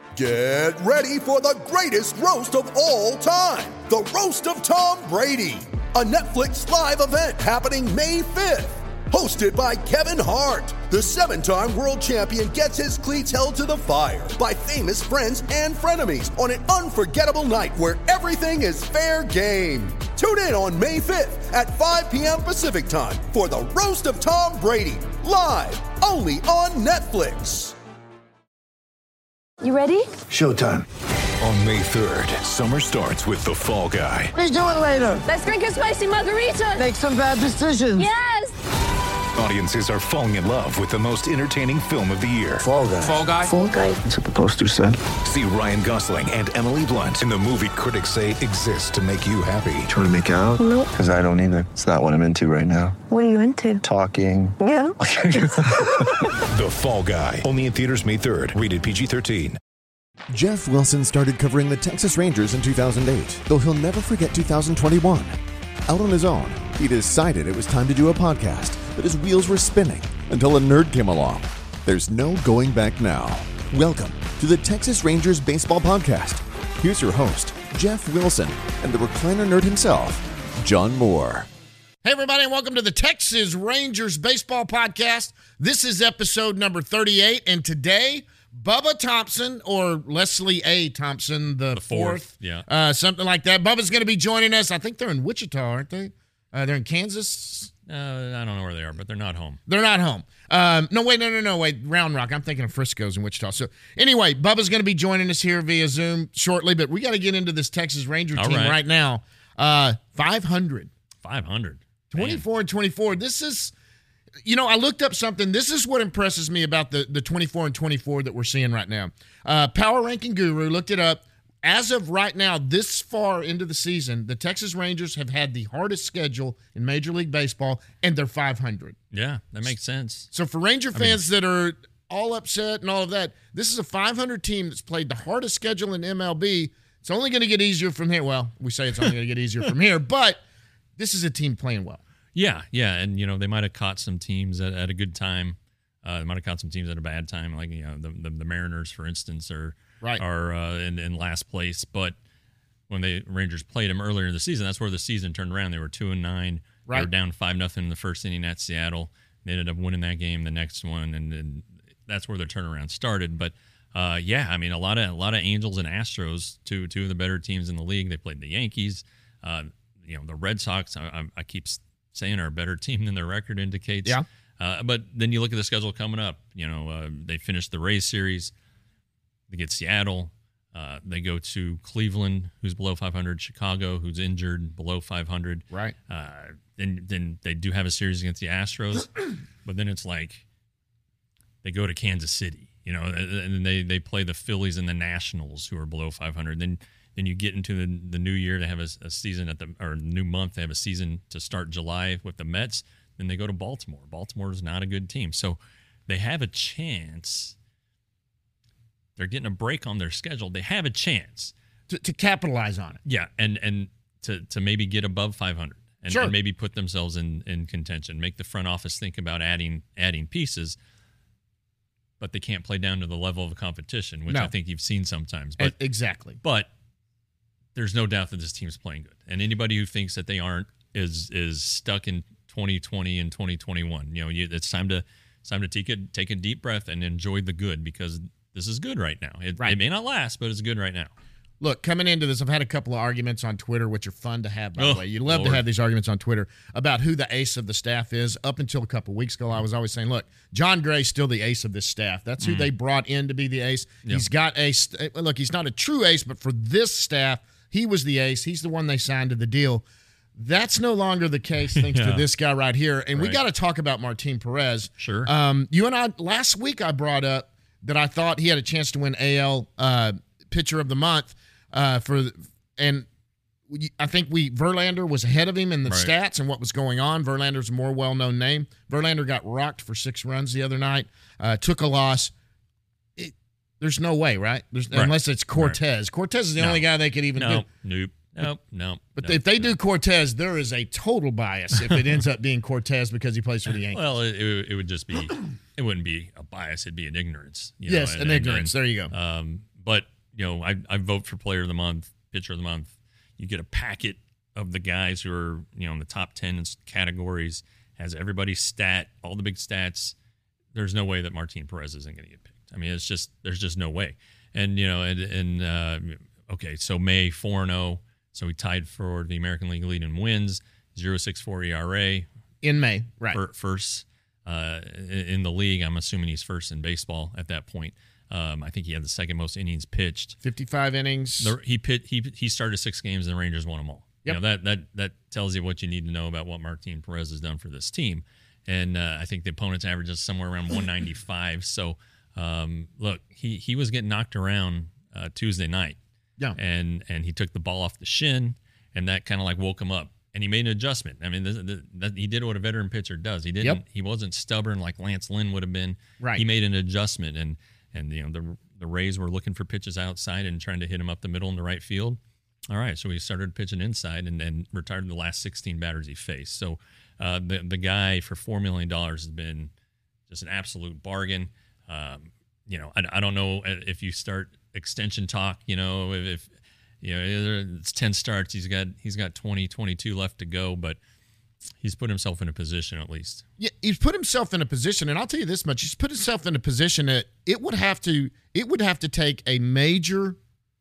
Get ready for the greatest roast of all time, the Roast of Tom Brady, a Netflix live event happening May 5th. Hosted by Kevin Hart, the 7-time world champion gets his cleats held to the fire by famous friends and frenemies on an unforgettable night where everything is fair game. Tune in on May 5th at 5 p.m. Pacific time for the Roast of Tom Brady, live only on Netflix. You ready? Showtime. On May 3rd, summer starts with The Fall Guy. Let's do it later. Let's drink a spicy margarita. Make some bad decisions. Yes! Audiences are falling in love with the most entertaining film of the year. Fall Guy. Fall Guy? Fall Guy. That's what the poster said. See Ryan Gosling and Emily Blunt in the movie critics say exists to make you happy. Trying to make it out? Nope. Because I don't either. It's not what I'm into right now. What are you into? Talking. Yeah. The Fall Guy. Only in theaters May 3rd. Rated PG-13. Jeff Wilson started covering the Texas Rangers in 2008, though he'll never forget 2021. Out on his own, he decided it was time to do a podcast, but his wheels were spinning until a nerd came along. There's no going back now. Welcome to the Texas Rangers Baseball Podcast. Here's your host, Jeff Wilson, and the recliner nerd himself, John Moore. Hey, everybody, and welcome to the Texas Rangers Baseball Podcast. This is episode number 38, and today, Bubba Thompson, or Leslie A. Thompson, the fourth. Yeah. Something like that. Bubba's going to be joining us. I think they're in Wichita, aren't they? They're in Kansas? I don't know where they are, but they're not home. They're not home. No, wait. Round Rock. I'm thinking of Frisco's in Wichita. So, anyway, Bubba's going to be joining us here via Zoom shortly, but we got to get into this Texas Ranger team right now. 500. 500. 24-24. This is... You know, I looked up something. This is what impresses me about the 24-24 that we're seeing right now. Power Ranking Guru looked it up. As of right now, this far into the season, the Texas Rangers have had the hardest schedule in Major League Baseball, and they're 500. Yeah, that makes sense. So for Ranger fans that are all upset and all of that, this is a 500 team that's played the hardest schedule in MLB. It's only going to get easier from here. Well, we say it's only going to get easier from here, but this is a team playing well. Yeah, and they might have caught some teams at a good time. They might have caught some teams at a bad time, like the Mariners, for instance, are in last place. But when the Rangers played them earlier in the season, that's where the season turned around. They were 2-9. Right. They were down 5-0 in the first inning at Seattle. They ended up winning that game, the next one, and that's where their turnaround started. But a lot of Angels and Astros, two of the better teams in the league. They played the Yankees. The Red Sox. I keep saying are a better team than their record indicates. Yeah. But then you look at the schedule coming up. They finished the Rays series. They get Seattle. They go to Cleveland, who's below 500. Chicago, who's injured, below 500. Right. Then they do have a series against the Astros. But then it's like they go to Kansas City, and they play the Phillies and the Nationals, who are below 500. Then you get into the new year. They have a season new month. They have a season to start July with the Mets. Then they go to Baltimore. Baltimore is not a good team. So they have a chance. They're getting a break on their schedule. They have a chance to capitalize on it. Yeah, and to maybe get above 500 and maybe put themselves in contention. Make the front office think about adding pieces. But they can't play down to the level of competition, which I think you've seen sometimes. But exactly. But there's no doubt that this team's playing good, and anybody who thinks that they aren't is stuck in 2020 and 2021. It's time to take a deep breath and enjoy the good, because this is good right now. It may not last, but it's good right now. Look, coming into this, I've had a couple of arguments on Twitter, which are fun to have, by the way. You love to have these arguments on Twitter about who the ace of the staff is. Up until a couple of weeks ago, I was always saying, look, John Gray's still the ace of this staff. That's who they brought in to be the ace. Yep. He's got ace. Look, he's not a true ace, but for this staff, he was the ace. He's the one they signed to the deal. That's no longer the case thanks to this guy right here. And we got to talk about Martin Perez. Sure. You and I, last week I brought up that I thought he had a chance to win AL Pitcher of the Month I think Verlander was ahead of him in the stats and what was going on. Verlander's a more well-known name. Verlander got rocked for 6 runs the other night, took a loss. There's no way, right? Unless it's Cortez. Right. Cortez is the only guy they could even do. Nope. But if they do Cortez, there is a total bias if it ends up being Cortez because he plays for the Yankees. Well, it would just be – it wouldn't be a bias. It'd be an ignorance. An ignorance. There you go. But I vote for player of the month, pitcher of the month. You get a packet of the guys who are, in the top 10 categories, has everybody's stat, all the big stats. There's no way that Martin Perez isn't going to get picked. I mean, there's just no way. And, okay, so May 4-0. So he tied for the American League lead in wins, 0.64 ERA. In May, right. First in the league. I'm assuming he's first in baseball at that point. I think he had the second most innings pitched. 55 innings. He started 6 games and the Rangers won them all. Yep. That tells you what you need to know about what Martin Perez has done for this team. And I think the opponent's average is somewhere around 195. So, look, he was getting knocked around Tuesday night. Yeah. And he took the ball off the shin, and that kind of like woke him up. And he made an adjustment. I mean, he did what a veteran pitcher does. He didn't. Yep. He wasn't stubborn like Lance Lynn would have been. Right. He made an adjustment, and the Rays were looking for pitches outside and trying to hit him up the middle in the right field. All right, so he started pitching inside and then retired the last 16 batters he faced. So the guy for $4 million has been just an absolute bargain. I don't know if you start extension talk. If it's 10 starts, he's got 20, 22 left to go, but he's put himself in a position at least. Yeah, he's put himself in a position, and I'll tell you this much: he's put himself in a position that it would have to take a major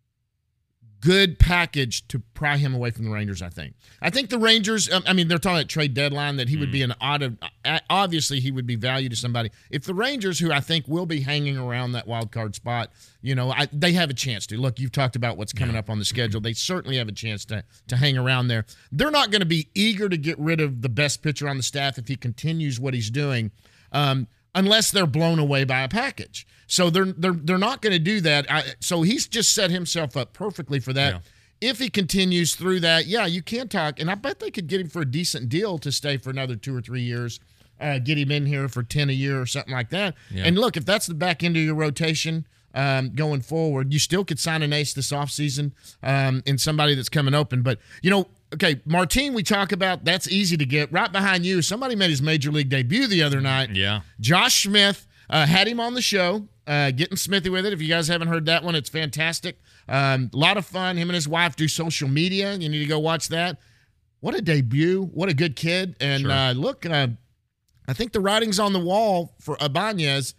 good package to pry him away from the Rangers. I think the Rangers, they're talking at trade deadline that he would be obviously he would be valued to somebody. If the Rangers, who I think will be hanging around that wild card spot, they have a chance to. Look, you've talked about what's coming up on the schedule. They certainly have a chance to hang around there. They're not going to be eager to get rid of the best pitcher on the staff if he continues what he's doing, unless they're blown away by a package. So they're not going to do that. So he's just set himself up perfectly for that. Yeah. If he continues through that, you can talk. And I bet they could get him for a decent deal to stay for another 2 or 3 years, get him in here for 10 a year or something like that. Yeah. And look, if that's the back end of your rotation going forward, you still could sign an ace this offseason in somebody that's coming open. But, okay, Martin, we talk about, that's easy to get. Right behind you, somebody made his major league debut the other night. Yeah. Josh Smith had him on the show, getting Smithy with it. If you guys haven't heard that one, it's fantastic. A lot of fun. Him and his wife do social media. You need to go watch that. What a debut. What a good kid. And sure. Look, I think the writing's on the wall for Ibanez.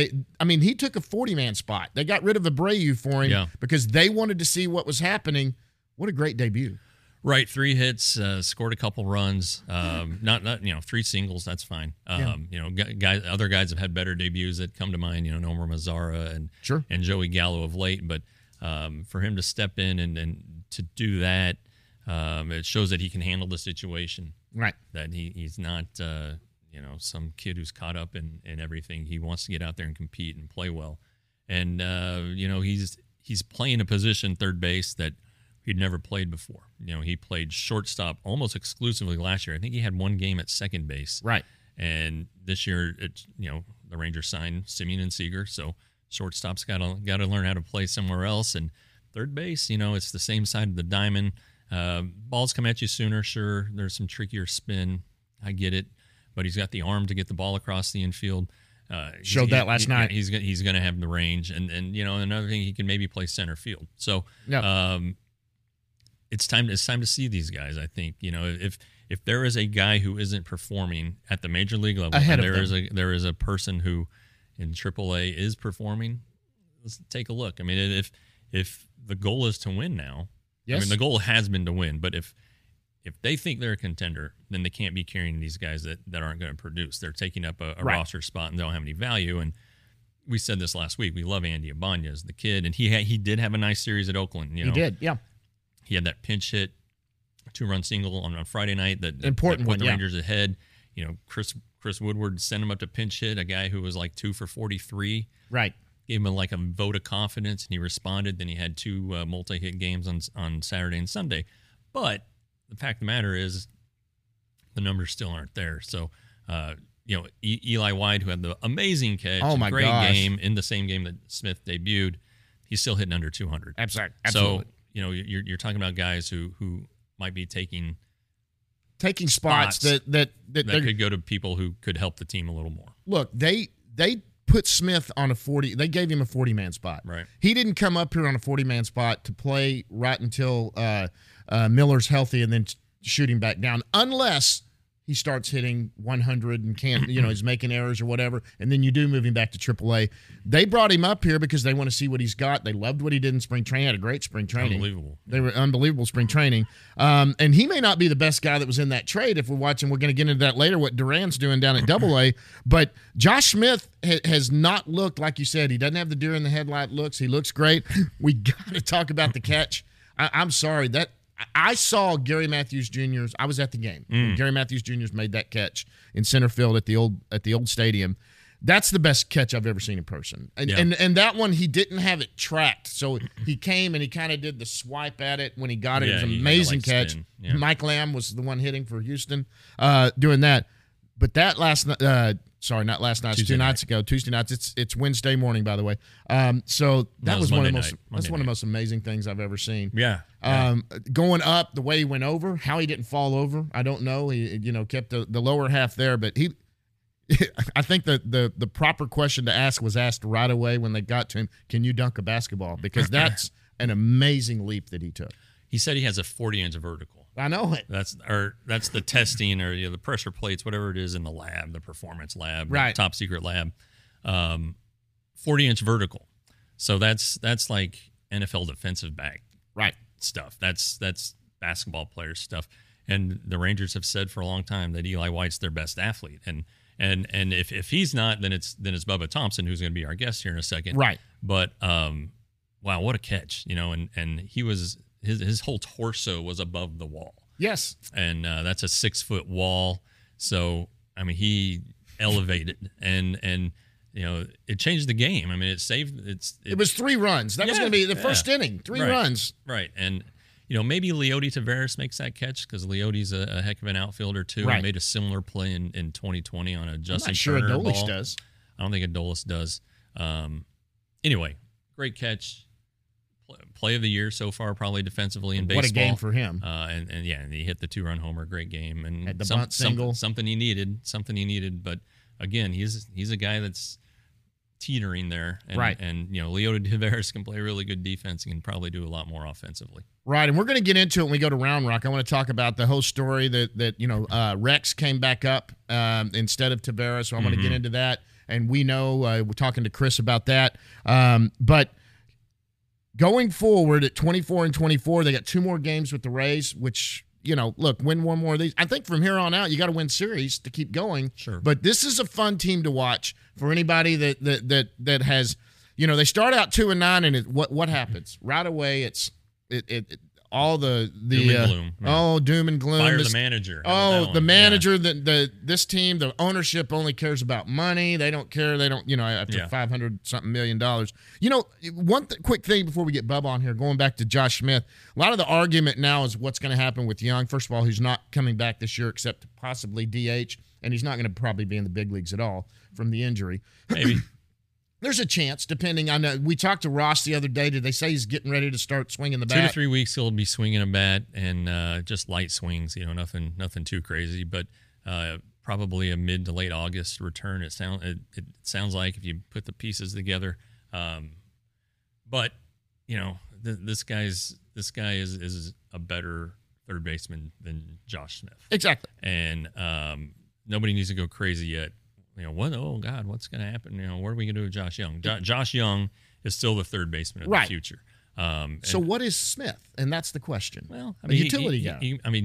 He took a 40-man spot. They got rid of Abreu for him because they wanted to see what was happening. What a great debut. Right, 3 hits, scored a couple runs. Not 3 singles. That's fine. Other guys have had better debuts that come to mind. Nomar Mazara and Joey Gallo of late. But for him to step in and to do that, it shows that he can handle the situation. Right. That he's not some kid who's caught up in everything. He wants to get out there and compete and play well. And he's playing a position, third base, that he'd never played before. He played shortstop almost exclusively last year. I think he had 1 game at second base. Right. And this year, the Rangers signed Simeon and Seager, so shortstop's got to learn how to play somewhere else. And third base, it's the same side of the diamond. Balls come at you sooner, sure. There's some trickier spin. I get it. But he's got the arm to get the ball across the infield. Showed that last night. He's going to have the range. And another thing, he can maybe play center field. So it's time to see these guys. I think if there is a guy who isn't performing at the major league level, there is a person who in AAA is performing. Let's take a look. If the goal is to win now, the goal has been to win. But if they think they're a contender, then they can't be carrying these guys that aren't going to produce. They're taking up a roster spot and don't have any value. And we said this last week. We love Andy Ibanez, the kid, and he did have a nice series at Oakland. He did, yeah. He had that pinch hit, 2-run single on Friday night that put the Rangers ahead. Chris Woodward sent him up to pinch hit, a guy who was like 2 for 43. Right. Gave him a vote of confidence, and he responded. Then he had 2 multi-hit games on Saturday and Sunday. But the fact of the matter is the numbers still aren't there. So, Eli White, who had the amazing catch, great game in the same game that Smith debuted, he's still hitting under 200. Absolutely. So, you're talking about guys who might be taking spots that could go to people who could help the team a little more. Look, they put Smith on a 40. They gave him a 40-man spot. Right. He didn't come up here on a 40-man spot to play right until Miller's healthy and then shoot him back down, unless he starts hitting 100 and can't, he's making errors or whatever, and then you do move him back to AAA. They brought him up here because they want to see what he's got. They loved what he did in spring training. Had a great spring training. Unbelievable. They were unbelievable spring training. And he may not be the best guy that was in that trade if we're watching. We're going to get into that later, what Duran's doing down at AA. But Josh Smith has not looked, like you said, he doesn't have the deer in the headlight looks. He looks great. We got to talk about the catch. I'm sorry. I saw Gary Matthews Jr.'s. I was at the game. Gary Matthews Jr.'s made that catch in center field at the old stadium. That's the best catch I've ever seen in person. And that one, he didn't have it tracked. So he came and he kind of did the swipe at it when he got it. It was an amazing catch. Yeah. Mike Lamb was the one hitting for Houston doing that. But that not last night. It's 2 nights ago. Tuesday nights. It's Wednesday morning, by the way. So that was one of the most amazing things I've ever seen. Yeah. Going up, the way he went over, how he didn't fall over, I don't know. He kept the lower half there, but he. I think the proper question to ask was asked right away when they got to him. Can you dunk a basketball? Because that's an amazing leap that he took. He said he has a 40-inch vertical. I know it. That's the testing or the pressure plates, whatever it is in the lab, the performance lab, right? Top secret lab, 40-inch vertical. So that's like NFL defensive back, right? Stuff. That's basketball player stuff. And the Rangers have said for a long time that Eli White's their best athlete. And if he's not, then it's Bubba Thompson, who's going to be our guest here in a second, right? But wow, what a catch, and he was. His whole torso was above the wall. Yes. And that's a 6-foot wall. So, I mean, he elevated and it changed the game. I mean, it saved it was 3 runs. That was going to be the first inning. 3 runs. Right. And maybe Leody Taveras makes that catch because Leody's a heck of an outfielder too. Right. He made a similar play in 2020 on a Justin I'm not sure Turner Adolis ball. does. I don't think Adolis does. Anyway, great catch. Play of the year so far, probably defensively in baseball. What a game for him! And he hit the 2-run homer, great game, and had the bunt single, something he needed. But again, he's a guy that's teetering there, and, right? And Leody Taveras can play really good defense and can probably do a lot more offensively. Right, and we're going to get into it when we go to Round Rock. I want to talk about the whole story that Rex came back up instead of Taveras, so I'm going to get into that. And we know we're talking to Chris about that, but. Going forward at 24-24, they got 2 more games with the Rays, which, look, win 1 more of these. I think from here on out, you got to win series to keep going. Sure. But this is a fun team to watch for anybody that has, they start out 2-9, and what happens? Right away, it's all the doom and gloom. Right. Doom and gloom. Fire the manager. The manager. Yeah. This team, the ownership only cares about money. They don't care. They don't. After $500-something million. One quick thing before we get Bubba on here. Going back to Josh Smith, a lot of the argument now is what's going to happen with Young. First of all, who's not coming back this year except possibly DH, and he's not going to probably be in the big leagues at all from the injury. Maybe. There's a chance, depending on we talked to Ross the other day. Did they say he's getting ready to start swinging the bat? 2 to 3 weeks he'll be swinging a bat and just light swings. Nothing too crazy, but probably a mid to late August return. It sounds like if you put the pieces together. But this guy is a better third baseman than Josh Smith. Exactly. And nobody needs to go crazy yet. What? Oh God, what's going to happen? What are we going to do with Josh Young? Josh Young is still the third baseman of the future. So what is Smith? And that's the question. Well, a utility guy.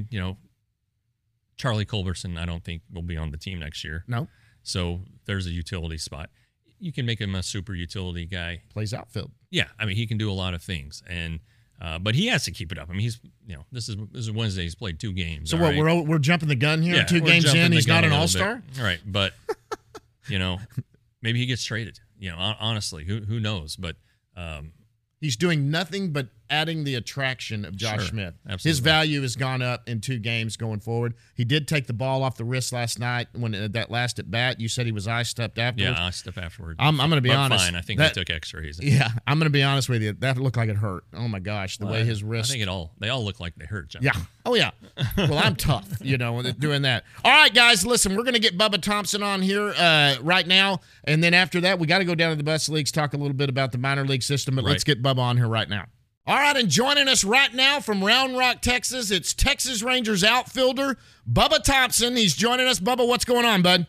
Charlie Culberson, I don't think will be on the team next year. No. So there's a utility spot. You can make him a super utility guy. Plays outfield. Yeah, he can do a lot of things, and but he has to keep it up. He's this is Wednesday. He's played 2 games. So what? Right? We're jumping the gun here. Yeah, 2 games in, he's not an all-star. All right, but maybe he gets traded. Honestly, who knows? But he's doing nothing but adding the attraction of Josh Smith. Absolutely. His value has gone up in 2 games going forward. He did take the ball off the wrist last night when that last at bat. You said he was eye-stepped afterwards. Yeah, eye-stepped afterwards. I'm going to be honest. Fine. I think they took X-rays. Yeah, I'm going to be honest with you. That looked like it hurt. Oh, my gosh, the way his wrist. I think they all look like they hurt, John. Yeah. Oh, yeah. Well, I'm tough, doing that. All right, guys, listen, we're going to get Bubba Thompson on here right now, and then after that, we got to go down to the bus leagues, talk a little bit about the minor league system, but let's get Bubba on here right now. All right, and joining us right now from Round Rock, Texas, it's Texas Rangers outfielder Bubba Thompson. He's joining us. Bubba, what's going on, bud?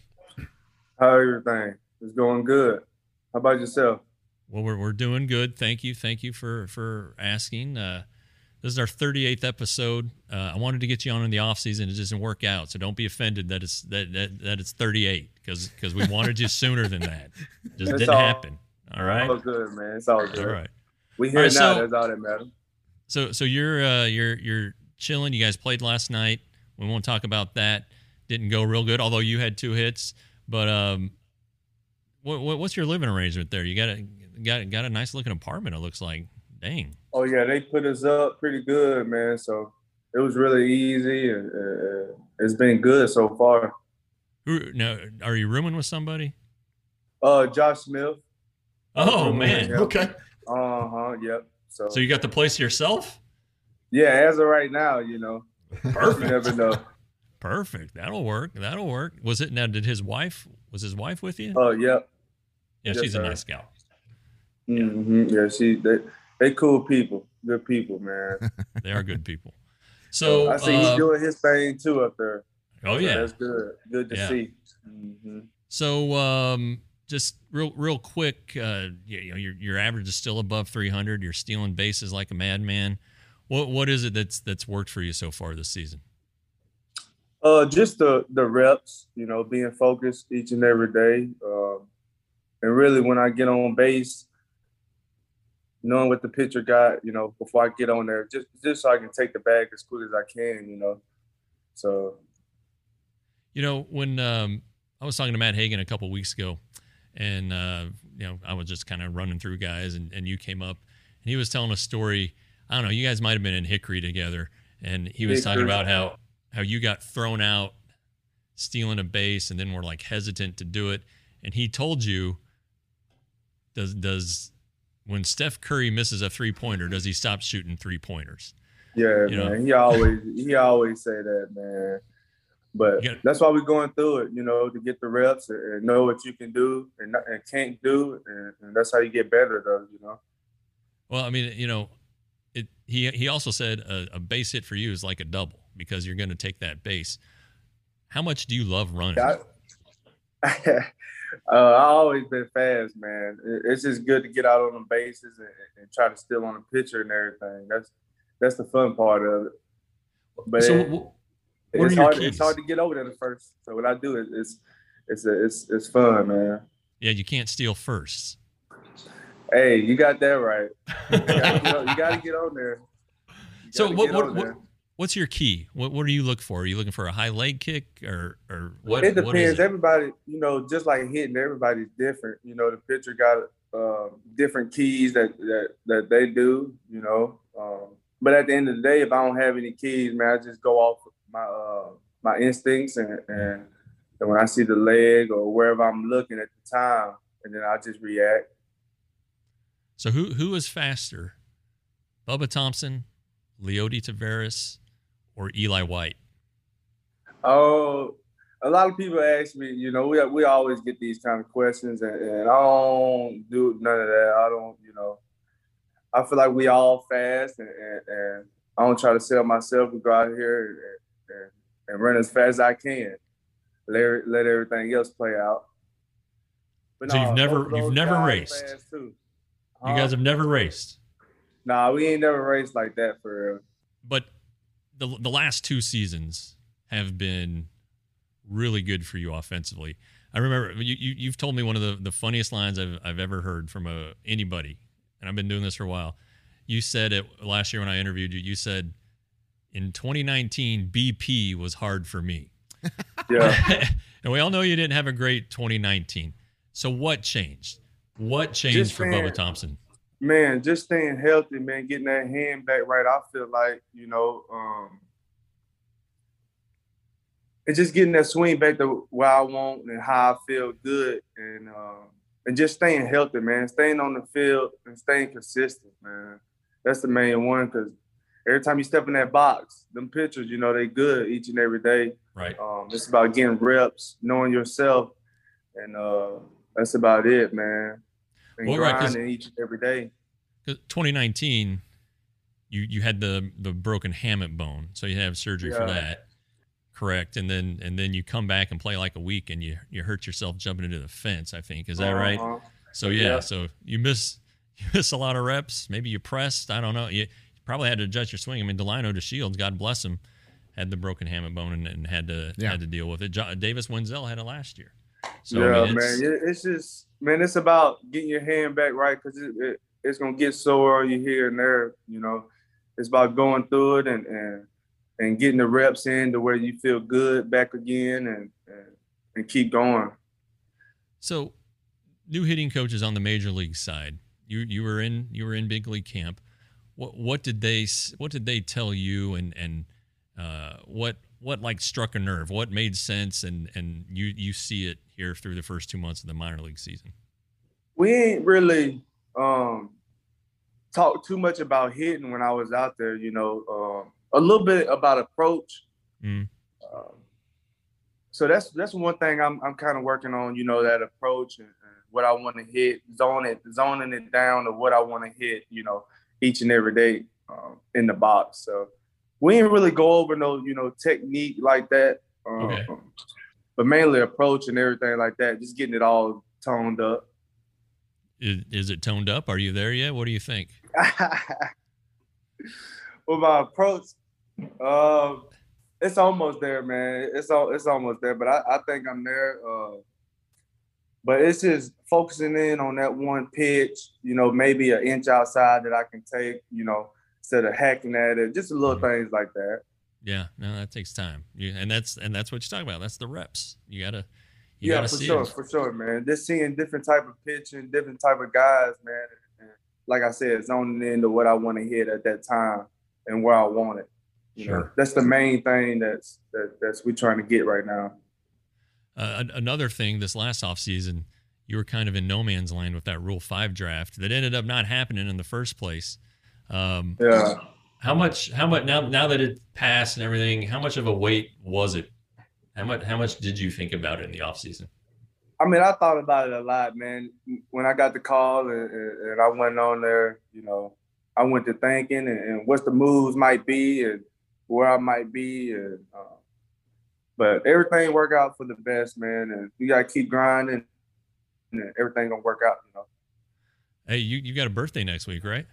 How everything? It's going good. How about yourself? Well, we're doing good. Thank you for asking. This is our 38th episode. I wanted to get you on in the off season. It doesn't work out, so don't be offended that it's 38 because we wanted you sooner than that. It just didn't happen. All right. It's all good, man. It's all good. All right. We here now. That's all that matters. So you're chilling. You guys played last night. We won't talk about that. Didn't go real good, although you had 2 hits. But what's your living arrangement there? You got a nice looking apartment. It looks like. Dang. Oh yeah, they put us up pretty good, man. So it was really easy, and it's been good so far. Now, are you rooming with somebody? Josh Smith. Oh man. Okay. Yep. So you got the place yourself? Yeah, as of right now, Perfect. You never know. Perfect. That'll work. Was his wife with you? Oh, yep. Yeah, she's a nice gal. Mm-hmm. Yeah, they cool people. Good people, man. They are good people. So I see he's doing his thing too up there. Oh yeah. That's good. Good to see. Mm-hmm. So just real quick, your average is still above 300. You're stealing bases like a madman. What is it that's worked for you so far this season? Just the reps, being focused each and every day. And really when I get on base, knowing what the pitcher got, before I get on there, just so I can take the bag as quick as I can, So. When I was talking to Matt Hagan a couple weeks ago, and, I was just kind of running through guys, and you came up, and he was telling a story. I don't know, you guys might have been in Hickory together, and he was talking about how you got thrown out stealing a base and then were like hesitant to do it. And he told you, does when Steph Curry misses a 3-pointer, does he stop shooting 3-pointers? Yeah, man. He always say that, man. But that's why we're going through it, to get the reps and know what you can do and can't do, and that's how you get better, though. Well, I mean, he also said a base hit for you is like a double because you're going to take that base. How much do you love running? I always been fast, man. It's just good to get out on the bases and try to steal on the pitcher and everything. That's the fun part of it. But it's hard to get over there at first. So what I do it's fun, man. Yeah, you can't steal first. Hey, you got that right. You got to get on there. So what's your key? What do you look for? Are you looking for a high leg kick or what? It depends. What is it? Everybody, just like hitting, everybody's different. The pitcher got different keys that they do. But at the end of the day, if I don't have any keys, man, I just go off my instincts and when I see the leg or wherever I'm looking at the time, and then I just react. So who is faster, Bubba Thompson, Leody Taveras, or Eli White? Oh, a lot of people ask me, we always get these kind of questions, and I don't do none of that. I don't, I feel like we all fast, and I don't try to sell myself. We go out here and run as fast as I can. Let everything else play out. But so you've never raced. You guys have never raced. Nah, we ain't never raced like that for real. But the last 2 seasons have been really good for you offensively. I remember you've told me one of the funniest lines I've ever heard from anybody, and I've been doing this for a while. You said it last year when I interviewed you. You said, in 2019, BP was hard for me. Yeah. And we all know you didn't have a great 2019. So what changed? What changed for Bubba Thompson? Man, just staying healthy, man, getting that hand back right. I feel like, and just getting that swing back to where I want and how I feel good, and just staying healthy, man, staying on the field and staying consistent, man. That's the main one, because every time you step in that box, them pitchers, they good each and every day. Right. It's about getting reps, knowing yourself, and that's about it, man. And grinding each and every day. 2019, you had the broken hammock bone, so you have surgery for that. Correct, and then you come back and play like a week, and you hurt yourself jumping into the fence. I think, is that right? So so you miss a lot of reps. Maybe you pressed. I don't know. You probably had to adjust your swing. I mean, Delino DeShields, God bless him, had the broken hammock bone and had to deal with it. Davis Wenzel had it last year. So, man, it's just, man, it's about getting your hand back right, because it's gonna get sore on you here and there. It's about going through it and getting the reps in to where you feel good back again and keep going. So, new hitting coaches on the major league side. You were in big league camp. What did they tell you, and what like struck a nerve? What made sense, and you see it here through the first 2 months of the minor league season? We ain't really talked too much about hitting when I was out there. A little bit about approach. So that's one thing I'm kind of working on. That approach and what I want to hit, zoning it down to what I want to hit. Each and every day in the box. So we didn't really go over no technique like that. But mainly approach and everything like that. Just getting it all toned up. Is it toned up? Are you there yet? What do you think? Well, my approach, it's almost there, man. It's almost there, but I think I'm there. But it's just focusing in on that one pitch, maybe an inch outside that I can take, instead of hacking at it, just little things like that. Yeah, no, that takes time. And that's what you're talking about. That's the reps. You gotta see for sure, man. Just seeing different type of pitching, different type of guys, man. And like I said, zoning into what I want to hit at that time and where I want it. That's the main thing that's we're trying to get right now. Another thing, this last offseason, you were kind of in no man's land with that Rule 5 draft that ended up not happening in the first place. How much now that it passed and everything, how much of a weight was it? How much did you think about it in the offseason? I mean, I thought about it a lot, man. When I got the call and I went on there, I went to thinking and what the moves might be and where I might be, but everything worked out for the best, man. And you gotta keep grinding, and everything gonna work out. Hey, you got a birthday next week, right?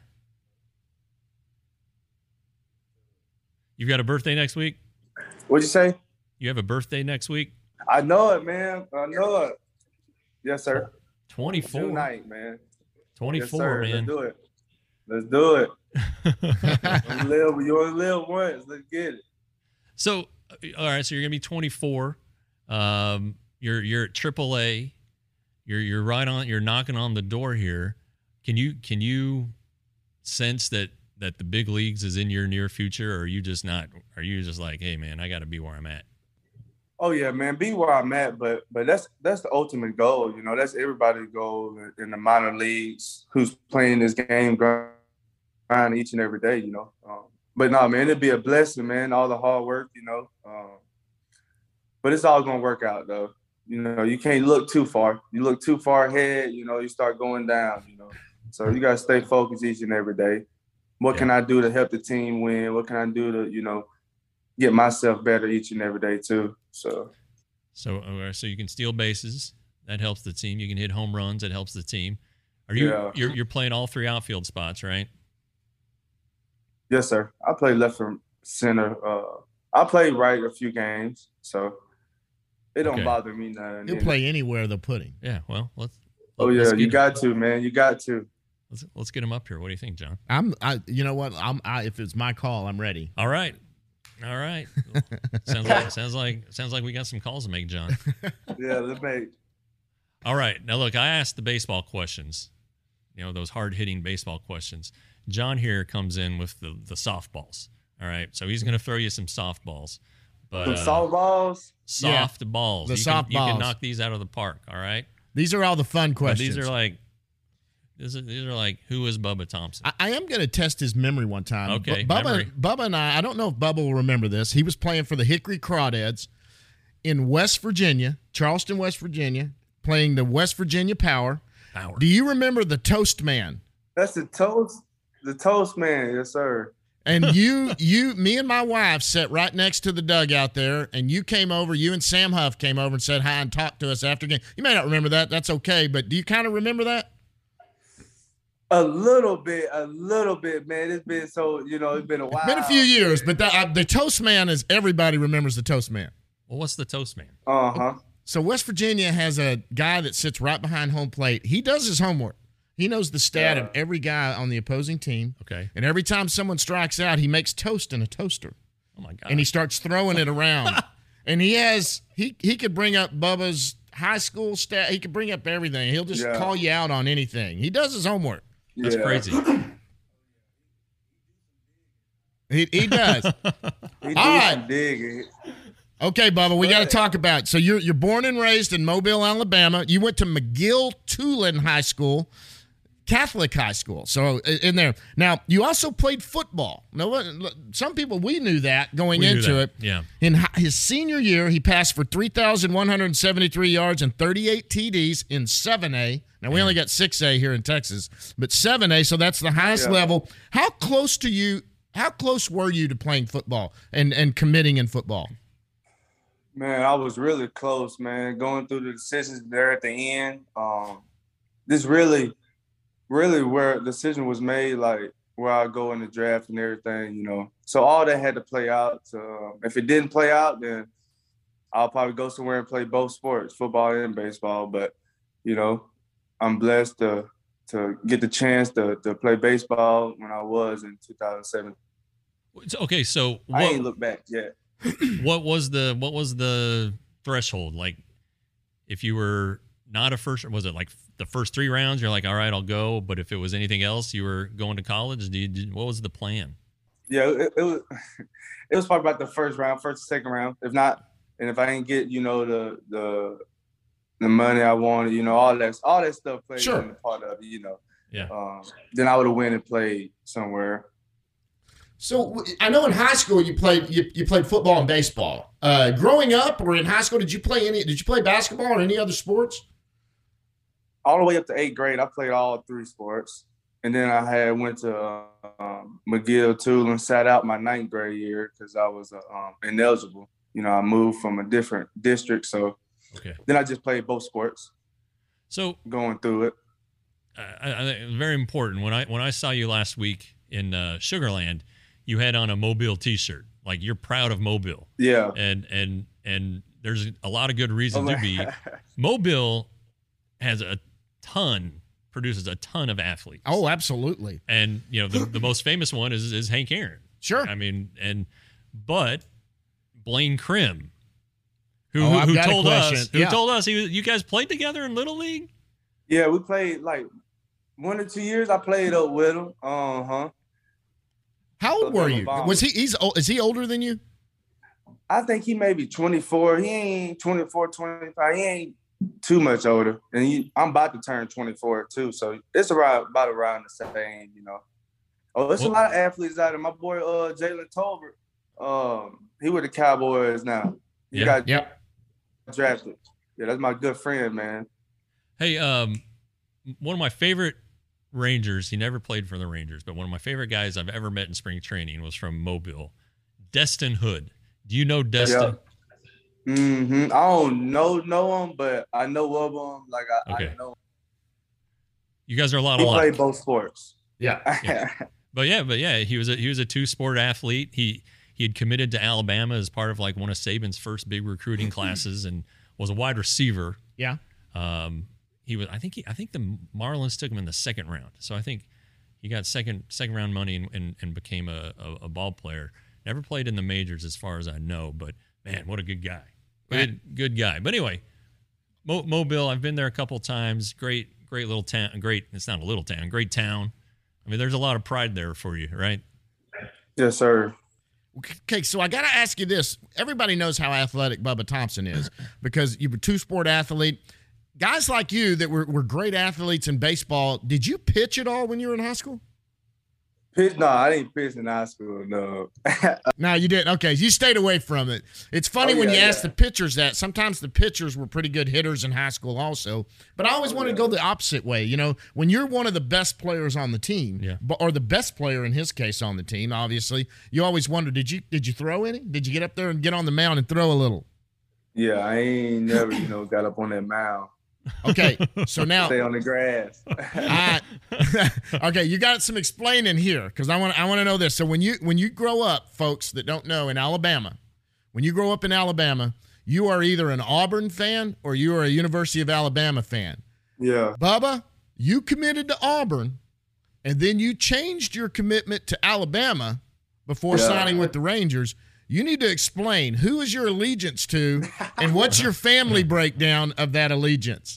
You've got a birthday next week? What'd you say? You have a birthday next week? I know it, man. I know it. Yes, sir. 24. Tonight, man. 24, yes, man. Let's do it. You only live once. Let's get it. So, all right. So you're gonna be 24. You're at AAA. You're right on. You're knocking on the door here. Can you sense that the big leagues is in your near future, or are you just not? Are you just like, hey, man, I got to be where I'm at? Oh yeah, man, be where I'm at. But that's the ultimate goal. That's everybody's goal in the minor leagues who's playing this game, grind each and every day. But no, man, it'd be a blessing, man. All the hard work, but it's all gonna work out, though. You can't look too far. You look too far ahead, you start going down. So you gotta stay focused each and every day. What can I do to help the team win? What can I do to, get myself better each and every day too? So you can steal bases. That helps the team. You can hit home runs. That helps the team. You're playing all three outfield spots, right? Yes, sir. I play left from center. I play right a few games, so it don't bother me none. He'll play anywhere they'll put him. Yeah, well, let's you got to, man. You got to. Let's get him up here. What do you think, John? You know what? If it's my call, I'm ready. All right. Sounds like we got some calls to make, John. Yeah, let's make. All right. Now look, I asked the baseball questions. those hard-hitting baseball questions. John here comes in with the softballs. All right, so he's going to throw you some softballs. But softballs? Soft balls. The soft balls. You can knock these out of the park, all right? These are all the fun questions. These are like who is Bubba Thompson? I am going to test his memory one time. Okay, Bubba and I don't know if Bubba will remember this. He was playing for the Hickory Crawdads in West Virginia, Charleston, West Virginia, playing the West Virginia Power. Do you remember the Toast Man? That's the Toast Man, yes, sir. And me and my wife sat right next to the dugout there, and you and Sam Huff came over and said hi and talked to us after game. You may not remember that. That's okay, but do you kind of remember that? A little bit, man. It's been it's been a while. It's been a few years, but the Toast Man is everybody remembers the Toast Man. Well, what's the Toast Man? Uh-huh. So West Virginia has a guy that sits right behind home plate. He does his homework. He knows the stat of every guy on the opposing team. Okay. And every time someone strikes out, he makes toast in a toaster. Oh, my God. And he starts throwing it around. And he could bring up Bubba's high school stat. He could bring up everything. He'll just call you out on anything. He does his homework. That's crazy. He does. All right. Dig. Okay, Bubba, we got to talk about it. So you're born and raised in Mobile, Alabama. You went to McGill-Tulane High School, Catholic high school. So in there. Now, you also played football. Now, some people, we knew that going into it. Yeah. In his senior year, he passed for 3,173 yards and 38 TDs in 7A. Now, we only got 6A here in Texas, but 7A, so that's the highest level. How close were you to playing football and committing in football? Man, I was really close, man. Going through the decisions there at the end. This really where the decision was made, like where I go in the draft and everything, So all that had to play out. If it didn't play out, then I'll probably go somewhere and play both sports, football and baseball. But, I'm blessed to get the chance to play baseball when I was in 2007. Okay, so I ain't looked back yet. What was the threshold? Like, if you were not a first, was it like the first 3 rounds? You're like, all right, I'll go. But if it was anything else, you were going to college. What was the plan? Yeah, it was probably about the first round, first, second round. If not, and if I didn't get the money I wanted, all that stuff played in the part of it, Yeah. Then I would have went and played somewhere. So I know in high school you played football and baseball. Growing up or in high school, did you play basketball or any other sports? All the way up to 8th grade, I played all 3 sports. And then I went to McGill-Tulane, sat out my 9th grade year because I was ineligible. I moved from a different district, so then I just played both sports. So going through it, very important. When I saw you last week in Sugarland, you had on a Mobile T-shirt. Like, you're proud of Mobile. Yeah. And there's a lot of good reason to be. Mobile produces a ton of athletes. Oh, absolutely. And the most famous one is Hank Aaron. Sure. I mean, but Blaine Krim, who told us you guys played together in Little League? Yeah, we played like 1 or 2 years. I played up with him. How old were you? Is he older than you? I think he may be 24. He ain't 24, 25. He ain't too much older. And I'm about to turn 24 too. So it's about around the same, there's a lot of athletes out there. My boy Jalen Tolbert, he with the Cowboys now. He got drafted. Yeah, that's my good friend, man. Hey, one of my favorite Rangers, he never played for the Rangers, but one of my favorite guys I've ever met in spring training was from Mobile, Destin Hood. Do you know Destin? Yeah. I don't know him, but I know of him. Like, I know him. You guys are a lot alike. He played both sports. Yeah. But yeah, he was a 2-sport athlete. He had committed to Alabama as part of like one of Saban's first big recruiting classes and was a wide receiver. Yeah. He was. I think the Marlins took him in the 2nd round. So I think he got second round money and became a ball player. Never played in the majors as far as I know, but man, what a good guy. Good guy. But anyway, Mobile, I've been there a couple times. Great great little town. It's not a little town. Great town. I mean, there's a lot of pride there for you, right? Yes, sir. Okay, so I got to ask you this. Everybody knows how athletic Bubba Thompson is because you were a two-sport athlete. Guys like you that were great athletes in baseball, did you pitch at all when you were in high school? Pitch? No, I didn't pitch in high school, no. No, you didn't. Okay, you stayed away from it. It's funny when you ask the pitchers that. Sometimes the pitchers were pretty good hitters in high school also. But I always wanted to go the opposite way. You know, when you're one of the best players on the team, or the best player in his case on the team, obviously, you always wonder, did you throw any? Did you get up there and get on the mound and throw a little? Yeah, I ain't never, got up on that mound. Okay, so now stay on the grass. Okay, you got some explaining here because I want to know this. So when you grow up, folks that don't know, in Alabama, when you grow up in Alabama, you are either an Auburn fan or you are a University of Alabama fan. Yeah, Bubba, you committed to Auburn, and then you changed your commitment to Alabama before signing with the Rangers. You need to explain who is your allegiance to and what's your family breakdown of that allegiance.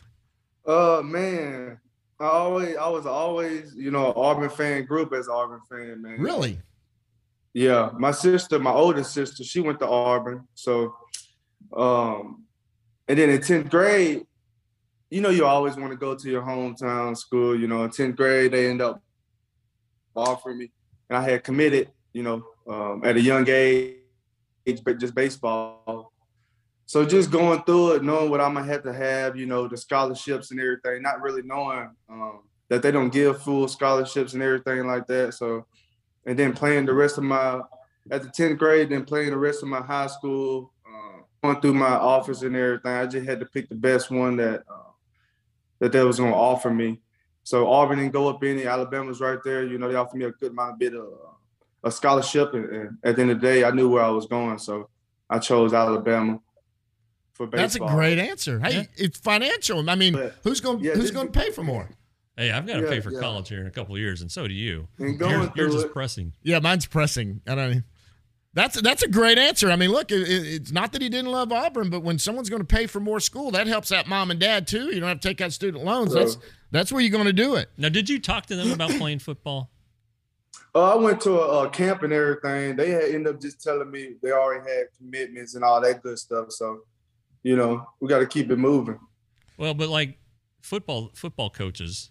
Man, I was always, an Auburn fan, grew up as an Auburn fan, man. Really? Yeah. My oldest sister, she went to Auburn. So, and then in 10th grade, you always want to go to your hometown school. In 10th grade, they end up offering me. And I had committed, at a young age, but just baseball. So just going through it, knowing what I'm going to have, the scholarships and everything, not really knowing that they don't give full scholarships and everything like that. So, and then playing the rest of at the 10th grade, then playing the rest of my high school, going through my offers and everything, I just had to pick the best one that they was going to offer me. So Auburn didn't go up any. Alabama's right there. They offered me a good bit of a scholarship, and at the end of the day, I knew where I was going, so I chose Alabama for baseball. That's a great answer. Hey, it's financial. I mean, who's going to pay for more? Hey, I've got to pay for college here in a couple of years, and so do you. And yours is pressing. Yeah, mine's pressing. I don't know. That's a great answer. I mean, look, it's not that he didn't love Auburn, but when someone's going to pay for more school, that helps out mom and dad too. You don't have to take out student loans. That's where you're going to do it. Now, did you talk to them about playing football? I went to a camp and everything. They had ended up just telling me they already had commitments and all that good stuff. So, we got to keep it moving. Well, but like football coaches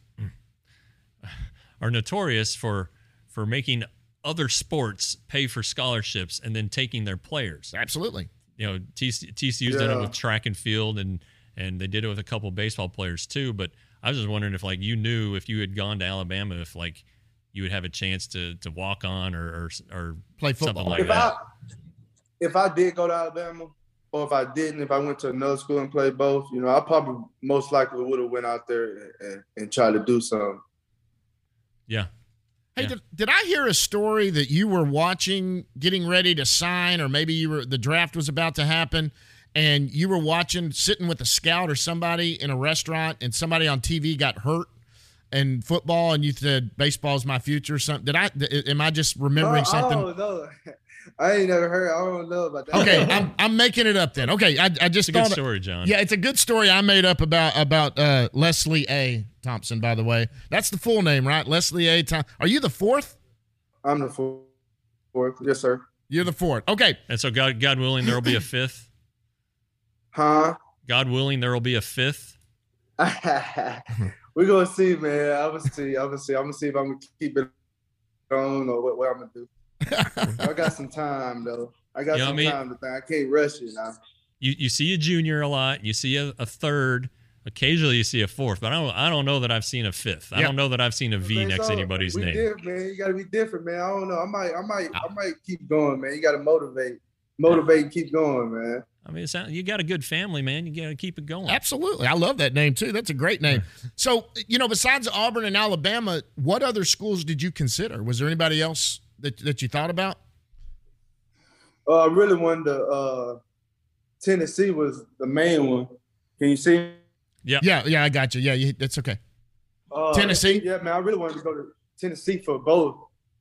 are notorious for making other sports pay for scholarships and then taking their players. Absolutely. TCU's done it with track and field, and they did it with a couple of baseball players too. But I was just wondering if you knew if you had gone to Alabama, if you would have a chance to walk on or play football, something like that. If I did go to Alabama, or if I didn't, if I went to another school and played both, I probably most likely would have went out there and tried to do something. Yeah. Hey, did I hear a story that you were watching, getting ready to sign, or maybe the draft was about to happen, and you were watching, sitting with a scout or somebody in a restaurant, and somebody on TV got hurt in football, and you said baseball is my future or something? Am I just remembering something? Oh, no. I ain't never heard. I don't know about that. Okay, I'm making it up then. Okay, I just it's a good story, John. Yeah, it's a good story I made up about Leslie A. Thompson. By the way, that's the full name, right? Leslie A. Thompson. Are you the fourth? I'm the fourth. Yes, sir. You're the fourth. Okay. And so, God willing, there will be a fifth. Huh? God willing, there will be a fifth. We're gonna see, man. I'm gonna see if I'm gonna keep it on or what I'm gonna do. I got some time though. I got some time to think. I can't rush it now. You see a junior a lot. You see a third. Occasionally you see a fourth, but I don't know that I've seen a fifth. I don't know that I've seen a V next to anybody's name. Different, man. You gotta be different, man. I don't know. I might keep going, man. You gotta motivate and keep going, man. I mean, you got a good family, man. You got to keep it going. Absolutely. I love that name, too. That's a great name. So, besides Auburn and Alabama, what other schools did you consider? Was there anybody else that you thought about? I really wanted to Tennessee was the main one. Can you see? Yeah, I got you. Yeah, that's okay. Tennessee? Yeah, man, I really wanted to go to Tennessee for both.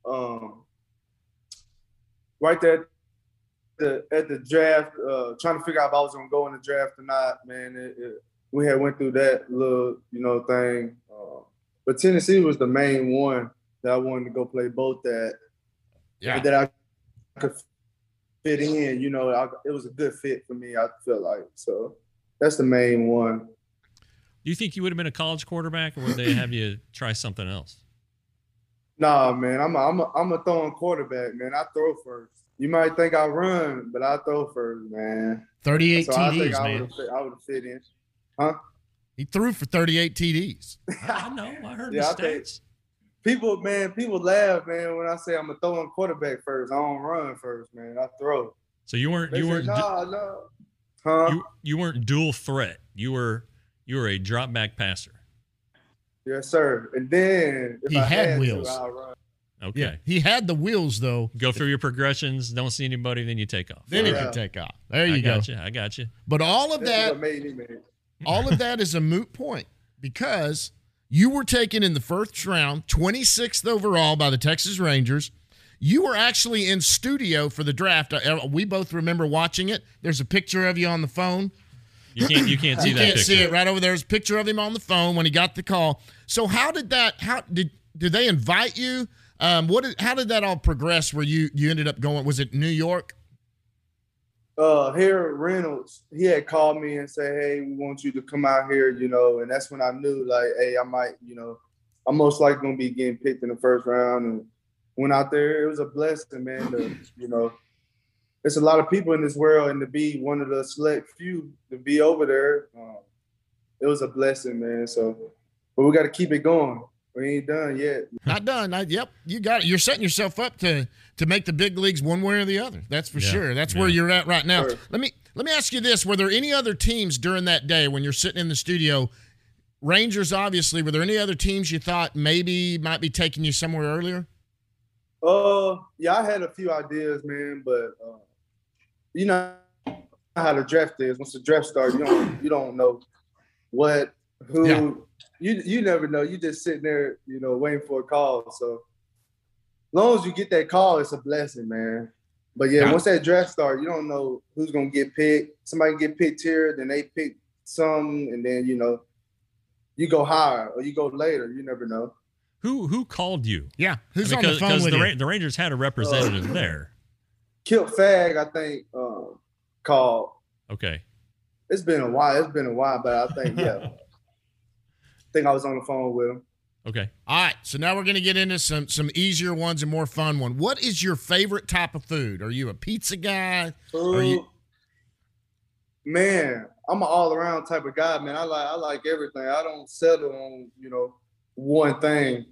Right there at the draft, trying to figure out if I was going to go in the draft or not, man. we had went through that little, thing. But Tennessee was the main one that I wanted to go play both at. Yeah. That I could fit in, it was a good fit for me, I felt like. So that's the main one. Do you think you would have been a college quarterback, or would they have you try something else? Nah, man, I'm a throwing quarterback, man. I throw first. You might think I run, but I throw first, man. 38 so TDs, I think man. I would have fit in. Huh? He threw for 38 TDs. I know. I heard the stats. People laugh, man, when I say I'm a throwing quarterback first. I don't run first, man. I throw. So you weren't no. Huh? You weren't dual threat. You were a drop back passer. Yes, sir. And then if he I had wheels. I'll run. Okay. Yeah, he had the wheels though. Go through your progressions. Don't see anybody, then you take off. Then he can take off. There you go. I got you. But all of that, all of that is a moot point because you were taken in the first round, 26th overall by the Texas Rangers. You were actually in studio for the draft. We both remember watching it. There's a picture of you on the phone. You can't see that picture. You can't see it right over there. There's a picture of him on the phone when he got the call. So how did they invite you? How did that all progress where you ended up going? Was it New York? Here Reynolds, he had called me and said, hey, we want you to come out here, and that's when I knew, like, hey, I might, I'm most likely going to be getting picked in the first round. And went out there. It was a blessing, man, there's a lot of people in this world, and to be one of the select few to be over there, it was a blessing, man. So, but we got to keep it going. We ain't done yet. Not done. Yep, you got it. You're setting yourself up to make the big leagues one way or the other. That's for sure. That's where you're at right now. Sure. Let me ask you this: were there any other teams during that day when you're sitting in the studio? Rangers, obviously. Were there any other teams you thought maybe might be taking you somewhere earlier? Yeah, I had a few ideas, man, but you know how the draft is. Once the draft starts, you don't know who. Yeah. You never know. You just sitting there, waiting for a call. So as long as you get that call, it's a blessing, man. But yeah, once that draft starts, you don't know who's gonna get picked. Somebody get picked here, then they pick some, and then you go higher or you go later. You never know. Who called you? Yeah, who's on the phone with you? The Rangers had a representative there. Kilt Fag, I think, called. Okay. It's been a while, but I think I think I was on the phone with him. Okay. All right. So now we're going to get into some easier ones and more fun ones. What is your favorite type of food? Are you a pizza guy? Man, I'm an all-around type of guy, man. I like everything. I don't settle on, one thing.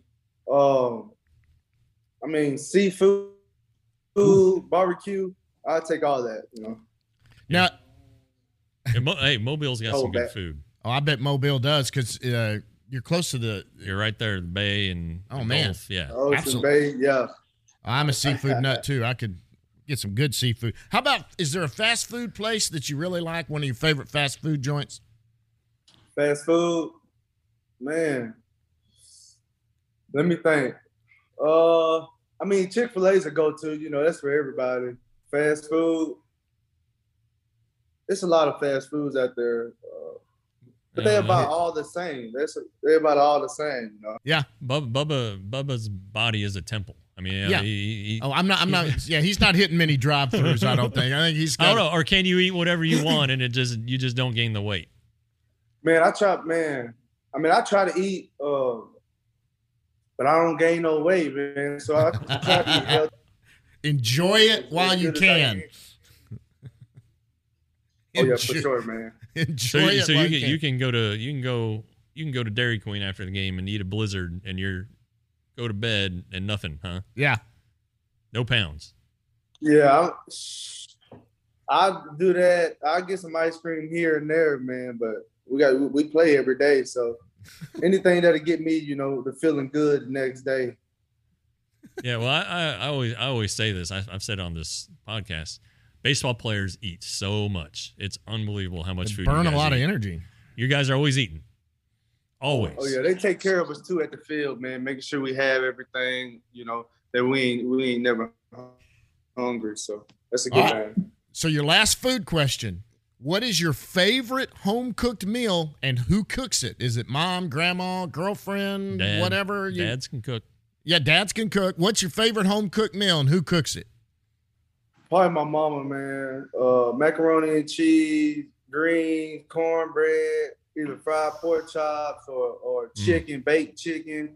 Seafood, barbecue, I take all that, Now, hey, Mobile's got some good food. Oh, I bet Mobile does because you're close to you're right there, the bay and Gulf. Yeah, absolutely. Bay, yeah. I'm a seafood nut too. I could get some good seafood. How about, is there a fast food place that you really like? One of your favorite fast food joints? Fast food, man. Let me think. Chick-fil-A's a go-to. That's for everybody. Fast food. There's a lot of fast foods out there. But they're about all the same. They're about all the same, Yeah, Bubba's body is a temple. I mean, yeah. I'm not. Yeah, he's not hitting many drive-throughs. I don't think. I think he's. I don't know. Or can you eat whatever you want and you just don't gain the weight? Man, I try to eat, but I don't gain no weight, man. So I try to eat healthy. Enjoy it while you can. Oh yeah, for sure, man. Enjoy it. So you can go to Dairy Queen after the game and eat a Blizzard and go to bed and nothing, huh? Yeah. No pounds. Yeah, I do that. I get some ice cream here and there, man. But we play every day, so anything that'll get me, to feeling good the next day. Yeah, well, I always say this. I've said on this podcast. Baseball players eat so much. It's unbelievable how much food burn you guys a lot eat. of energy. You guys are always eating. Always. Oh yeah, they take care of us too at the field, man. Making sure we have everything, that we ain't never hungry. So that's a good thing. So your last food question: What is your favorite home-cooked meal, and who cooks it? Is it mom, grandma, girlfriend, whatever? Dads can cook. Yeah, dads can cook. What's your favorite home-cooked meal, and who cooks it? Probably my mama, man. Macaroni and cheese, greens, cornbread, either fried pork chops or chicken, baked chicken.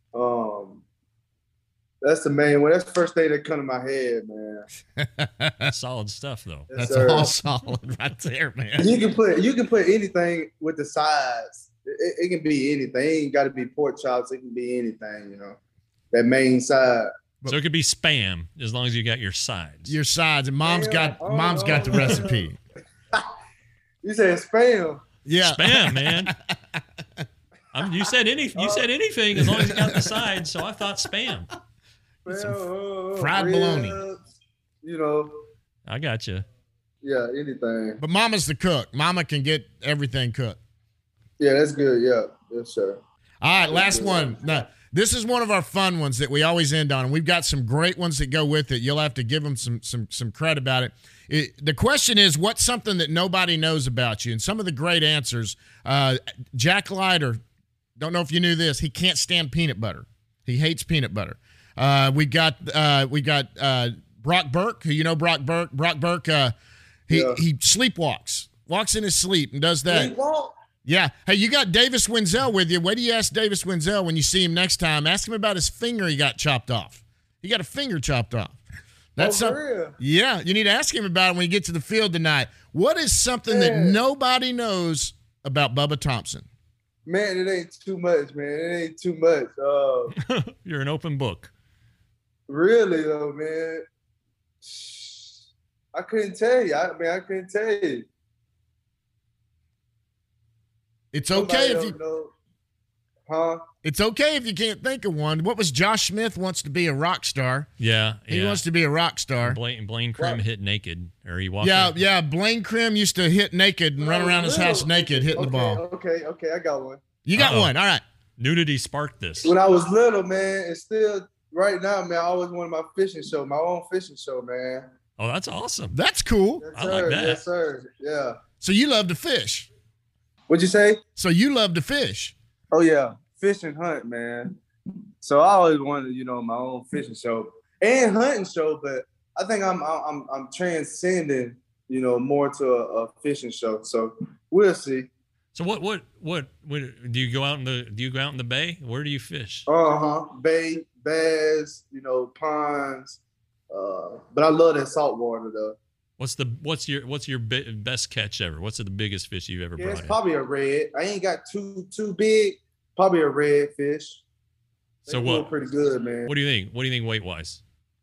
That's the main one. That's the first thing that come to my head, man. That's solid stuff, though. Yes, that's all solid right there, man. You can put anything with the sides. It can be anything. It ain't got to be pork chops. It can be anything, you know. That main side. So it could be Spam as long as you got your sides. Your sides, and mom's got the recipe. You said Spam. Yeah, Spam, man. You said anything as long as you got the sides. So I thought Spam. Fried bologna. You know. I got you. Yeah, anything. But mama's the cook. Mama can get everything cooked. Yeah, that's good. Yeah, yes, sir. All right, last one. Now, this is one of our fun ones that we always end on, and we've got some great ones that go with it. You'll have to give them some credit about it. The question is, what's something that nobody knows about you? And some of the great answers. Jack Leiter, don't know if you knew this, he can't stand peanut butter. He hates peanut butter. We got Brock Burke, who you know Brock Burke. Brock Burke, he sleepwalks, walks in his sleep and does that. Sleepwalk? Yeah. Hey, you got Davis Wenzel with you. What do you ask Davis Wenzel when you see him next time? Ask him about his finger he got chopped off. He got a finger chopped off. That's for real? Yeah, you need to ask him about it when you get to the field tonight. What is something that nobody knows about Bubba Thompson? Man, it ain't too much, man. It ain't too much. You're an open book. Really, though, man. I couldn't tell you. I couldn't tell you. It's okay if you know. Huh? It's okay if you can't think of one. What was Josh Smith wants to be a rock star? Yeah. He wants to be a rock star. Blaine Crim hit naked, or he walked. Yeah. Blaine Crim used to hit naked and run around his house naked, hitting the ball. Okay, I got one. You got one. All right. Nudity sparked this. When I was little, man, and still right now, man, I always wanted my own fishing show, man. Oh, that's awesome. That's cool. Yes, I like that. Yes, sir. Yeah. So you love to fish. What'd you say? So you love to fish. Oh yeah, fish and hunt, man. So I always wanted, my own fishing show and hunting show, but I think I'm transcending, more to a fishing show. So we'll see. So what do you go out in the bay? Where do you fish? Bay, bass, ponds. But I love that salt water though. What's your best catch ever? What's the biggest fish you've ever brought? It's probably a red. I ain't got too big. Probably a red fish. So what? Pretty good, man. What do you think? What do you think weight wise?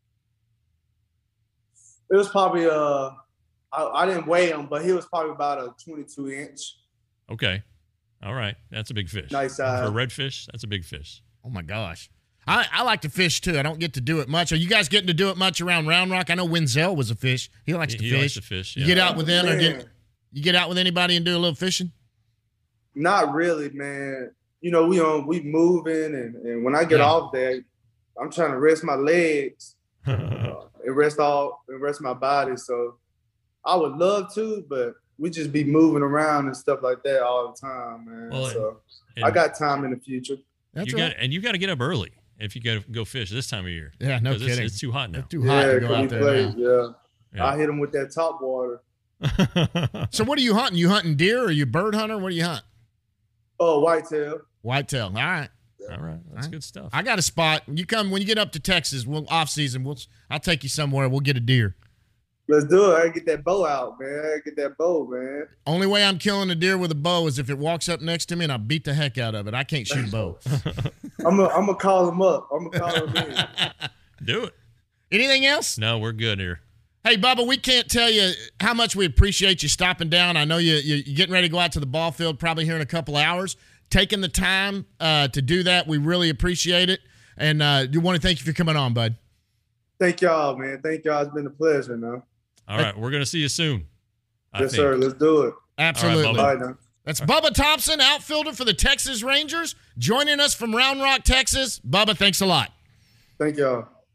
It was probably I didn't weigh him, but he was probably about a 22-inch. Okay, all right, that's a big fish. Nice size. For a redfish, that's a big fish. Oh my gosh. I like to fish too. I don't get to do it much. Are you guys getting to do it much around Round Rock? I know Wenzel was a fish. He likes to fish. Likes to fish. Yeah. You get out with them, you get out with anybody and do a little fishing? Not really, man. We moving, and when I get off there, I'm trying to rest my legs and rest my body. So I would love to, but we just be moving around and stuff like that all the time, man. Well, I got time in the future. You got to get up early if you got to go fish this time of year. Yeah, no kidding. It's too hot now. It's too hot to go out there now. Yeah. I hit them with that top water. So what are you hunting? You hunting deer or are you a bird hunter? What do you hunt? Oh, whitetail. Whitetail. All right. All right. That's good stuff. I got a spot. You come when you get up to Texas, off season, I'll take you somewhere. We'll get a deer. Let's do it. I get that bow out, man. Man. Only way I'm killing a deer with a bow is if it walks up next to me and I beat the heck out of it. I can't shoot a bow. I'm gonna call him up. I'm gonna call him in. Do it. Anything else? No, we're good here. Hey, Bubba, we can't tell you how much we appreciate you stopping down. I know you're getting ready to go out to the ball field probably here in a couple hours. Taking the time to do that, we really appreciate it. And we want to thank you for coming on, bud. Thank y'all, man. Thank y'all. It's been a pleasure, man. All right, we're going to see you soon. Yes, sir. Let's do it. Absolutely. All right, Bubba. That's Bubba Thompson, outfielder for the Texas Rangers, joining us from Round Rock, Texas. Bubba, thanks a lot. Thank y'all.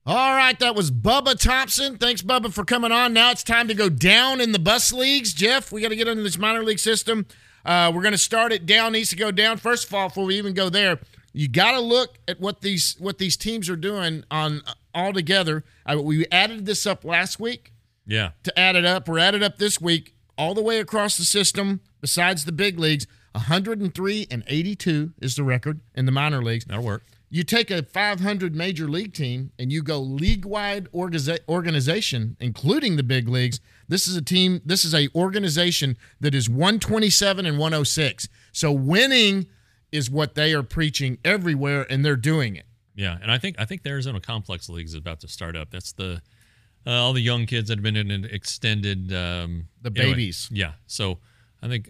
All right, that was Bubba Thompson. Thanks, Bubba, for coming on. Now it's time to go down in the bus leagues. Jeff, we got to get into this minor league system. We're going to start it down, needs to go down. First of all, before we even go there, you got to look at what these teams are doing on all together. We added this up last week. Yeah. To add it up, we're added up this week all the way across the system. Besides the big leagues, 103-82 is the record in the minor leagues. That'll work. You take a 500 major league team and you go league-wide organization, including the big leagues. This is a organization that is 127 and 106. So winning is what they are preaching everywhere, and they're doing it. Yeah, and I think the Arizona Complex League is about to start up. That's the all the young kids that have been in an extended the babies. Yeah, so I think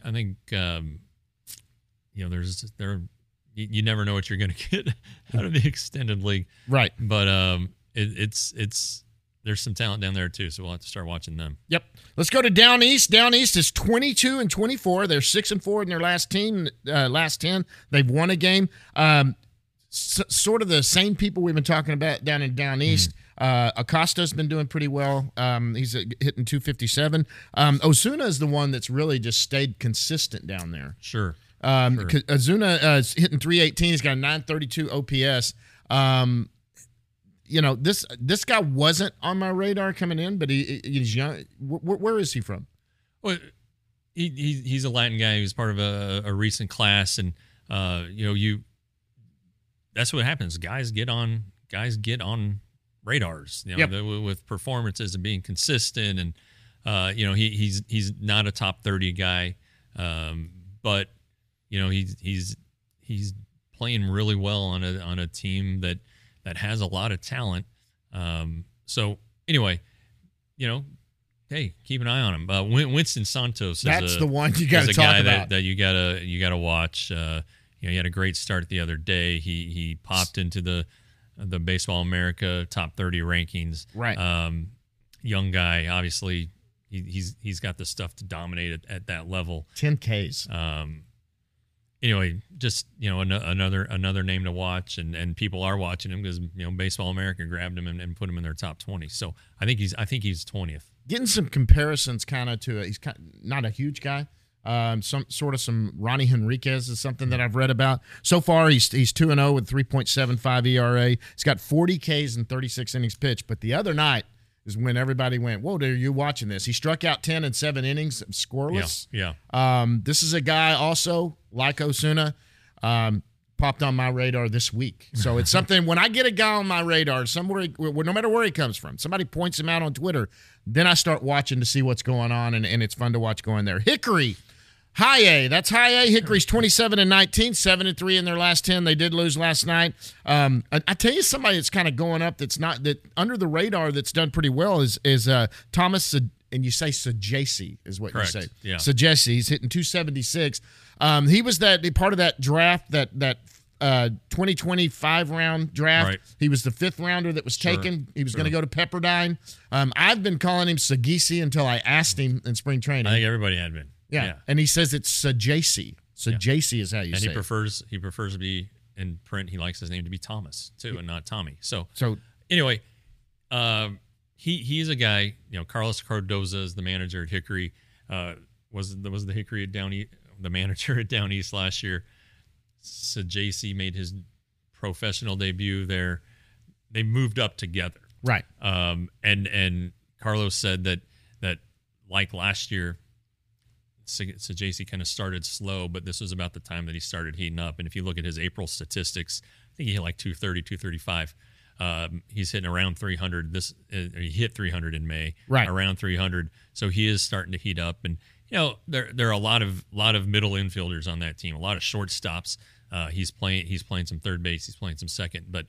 you never know what you're going to get out of the extended league, right? But it's there's some talent down there too, so we'll have to start watching them. Yep. Let's go to Down East. Down East is 22-24. They're 6-4 in their last 10. They've won a game. Sort of the same people we've been talking about down in Down East. Acosta's been doing pretty well. He's hitting 257. Ozuna is the one that's really just stayed consistent down there. Sure. Ozuna is hitting 318. He's got a 932 OPS. This guy wasn't on my radar coming in, but he's young. Where is he from? Well, he's a Latin guy. He was part of a recent class, and that's what happens. Guys get on radars, with performances and being consistent, and he's not a top 30 guy, but he's playing really well on a team that has a lot of talent. So anyway, hey, keep an eye on him. Winston Santos. That's the one you got to talk about. That you gotta watch. He had a great start the other day. He popped into the Baseball America top 30 rankings. Right. Young guy, obviously. He's got the stuff to dominate at that level. 10 Ks. Anyway, just another name to watch, and people are watching him because Baseball America grabbed him and put him in their top 20. So I think he's 20th. Getting some comparisons kind of to he's not a huge guy. Some Ronnie Henriquez is something that I've read about. So far, he's 2-0 with 3.75 ERA. He's got 40 Ks and 36 innings pitched. But the other night is when everybody went, "Whoa, are you watching this?" He struck out 10 in 7 innings, scoreless. Yeah. This is a guy also like Ozuna, popped on my radar this week. So it's something when I get a guy on my radar, somewhere, no matter where he comes from, somebody points him out on Twitter, then I start watching to see what's going on, and it's fun to watch going there. Hickory. High A. That's High A. Hickory's 27-19, 7-3 in their last 10. They did lose last night. I tell you, somebody that's kind of going up that's not that under the radar that's done pretty well is Thomas, and you say Saggese is what Correct. You say. Yeah. Saggese. He's hitting 276. He was part of that draft, that 2025 round draft. Right. He was the 5th rounder that was taken. He was going to go to Pepperdine. I've been calling him Saggese until I asked him in spring training. I think everybody had been. Yeah, and he says it's Saggese. Saggese is how you say it. And he prefers to be in print. He likes his name to be Thomas too, and not Tommy. So anyway, he's a guy. Carlos Cardoza is the manager at Hickory. Was the Hickory at Down East, the manager at Down East last year. Saggese made his professional debut there. They moved up together, right? And Carlos said that like last year, Saggese kind of started slow, but this was about the time that he started heating up. And if you look at his April statistics, I think he hit like 230, 235. He's hitting around 300. He hit 300 in May, right? Around 300. So he is starting to heat up. And there are a lot of middle infielders on that team, a lot of shortstops. He's playing some third base. He's playing some second, but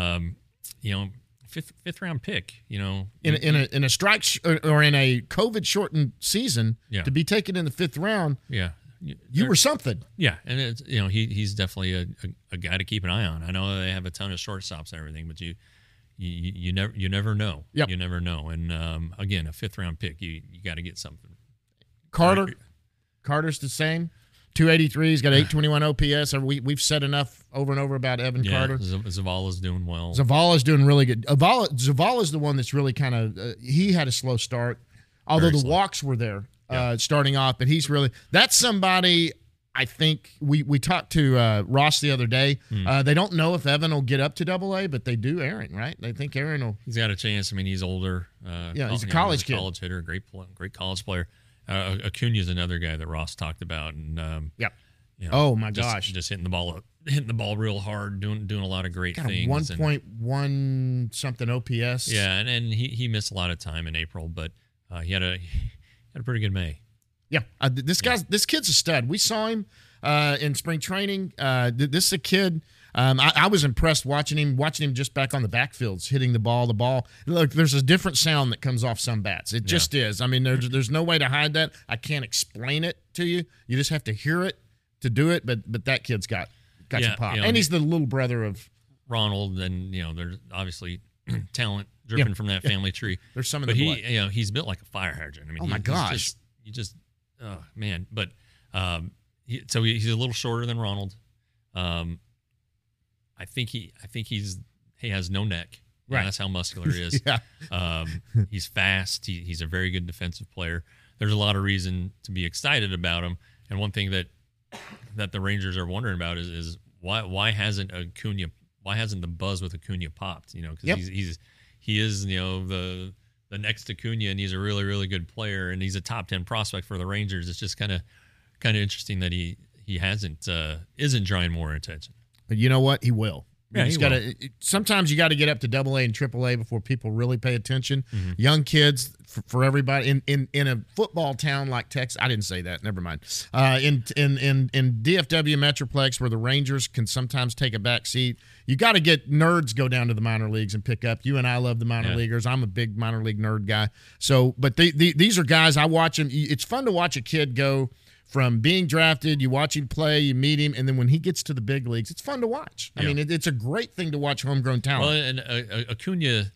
fifth round pick, in a strike or in a COVID shortened season, to be taken in the 5th round. Yeah. You were something. Yeah. And it's, he's definitely a guy to keep an eye on. I know they have a ton of shortstops and everything, but you never know. Yep. You never know. And again, a 5th round pick, you got to get something. Carter's the same. 283. He's got 821 OPS. We've said enough over and over about Evan Carter. Zavala's doing well. Zavala's doing really good. Zavala's the one that's really kind of he had a slow start, although the walks were there starting off. But he's really – that's somebody – I think we talked to Ross the other day. They don't know if Evan will get up to AA, but they do Aaron, right? They think Aaron will. He's got a chance. I mean, he's older. He's a college kid. College hitter, great college player. Acuna is another guy that Ross talked about. And oh my gosh, just hitting the ball real hard, doing a lot of great things. 1.1 something OPS. Yeah, and he missed a lot of time in April, but he had a pretty good May. Yeah, this kid's a stud. We saw him in spring training. This is a kid. I was impressed watching him just back on the backfields, hitting the ball. Look, there's a different sound that comes off some bats. It just is. I mean, there's no way to hide that. I can't explain it to you. You just have to hear it to do it. But that kid's got some pop, and he's the little brother of Ronald. And there's obviously talent dripping from that family tree. There's some of the blood. He's built like a fire hydrant. I mean, oh my gosh, you just. Oh man, but so he's a little shorter than Ronald. I think he has no neck. Right, that's how muscular he is. He's fast. He's a very good defensive player. There's a lot of reason to be excited about him. And one thing that the Rangers are wondering about is why hasn't the buzz with Acuna popped? Because he is the next Acuna, and he's a really, really good player, and he's a top 10 prospect for the Rangers. It's just kind of interesting that he isn't drawing more attention. But you know what? He will. Yeah, he's got to. Sometimes you got to get up to AA and AAA before people really pay attention. Mm-hmm. Young kids, for everybody in a football town like Texas. I didn't say that. Never mind. In DFW Metroplex, where the Rangers can sometimes take a back seat, you got to get nerds go down to the minor leagues and pick up. You and I love the minor leaguers. I'm a big minor league nerd guy. So, but these are guys I watch them. It's fun to watch a kid go from being drafted, you watch him play, you meet him, and then when he gets to the big leagues, it's fun to watch. I mean, it's a great thing to watch homegrown talent. Well, and Acuna,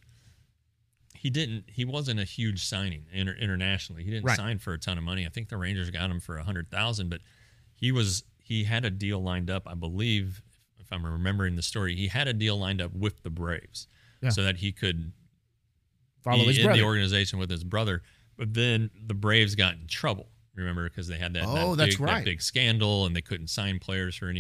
he wasn't a huge signing internationally. He didn't sign for a ton of money. I think the Rangers got him for $100,000, but he had a deal lined up, I believe, if I'm remembering the story. He had a deal lined up with the Braves so that he could follow his brother in the organization with his brother. But then the Braves got in trouble. Remember, because they had that big scandal, and they couldn't sign players for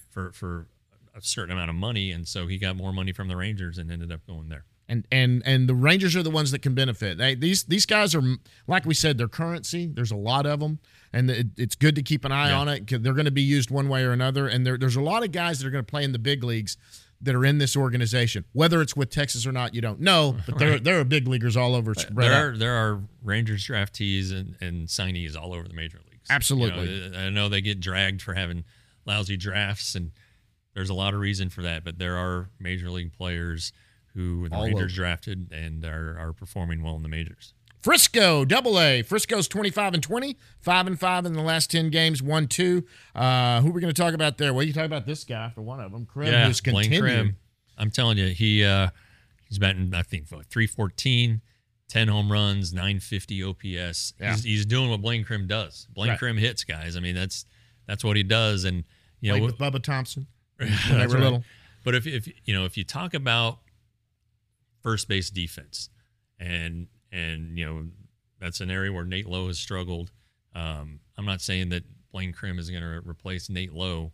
a certain amount of money, and so he got more money from the Rangers and ended up going there. And the Rangers are the ones that can benefit. These guys are, like we said, they're currency. There's a lot of them, and it's good to keep an eye on it because they're going to be used one way or another. And there's a lot of guys that are going to play in the big leagues that are in this organization. Whether it's with Texas or not, you don't know, but there are big leaguers all over. There are Rangers draftees and signees all over the major leagues. Absolutely. I know they get dragged for having lousy drafts, and there's a lot of reason for that, but there are major league players who the Rangers drafted and are performing well in the majors. Frisco, AA. Frisco's 25-20, 5-5 in the last 10 games, 1-2. Who are we going to talk about there? Well, you talk about this guy for one of them, Krim, who's continuing. Blaine Krim. I'm telling you, he's batting, I think, 314, 10 home runs, 950 OPS. Yeah. He's doing what Blaine Krim does. Blaine Krim hits guys. I mean, that's what he does. And played with Bubba Thompson when they were little. But if you talk about first base defense, and that's an area where Nate Lowe has struggled. I'm not saying that Blaine Krim is going to replace Nate Lowe,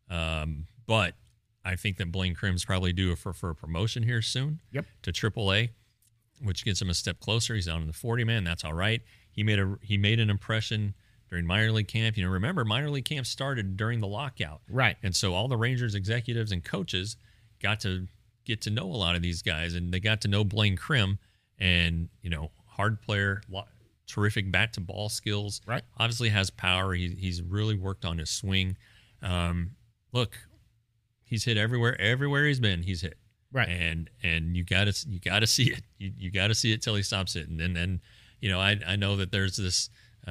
but I think that Blaine Krim's probably due for a promotion here soon to AAA, which gets him a step closer. He's down in the 40-man. That's all right. He made an impression during minor league camp. Remember, minor league camp started during the lockout. Right. And so all the Rangers executives and coaches got to get to know a lot of these guys, and they got to know Blaine Krim. And, hard player, terrific bat to ball skills. Right. Obviously has power. He's really worked on his swing. Look, he's hit everywhere. Everywhere he's been, he's hit. Right. And you gotta see it. You gotta see it till he stops hitting. And then, I know that there's this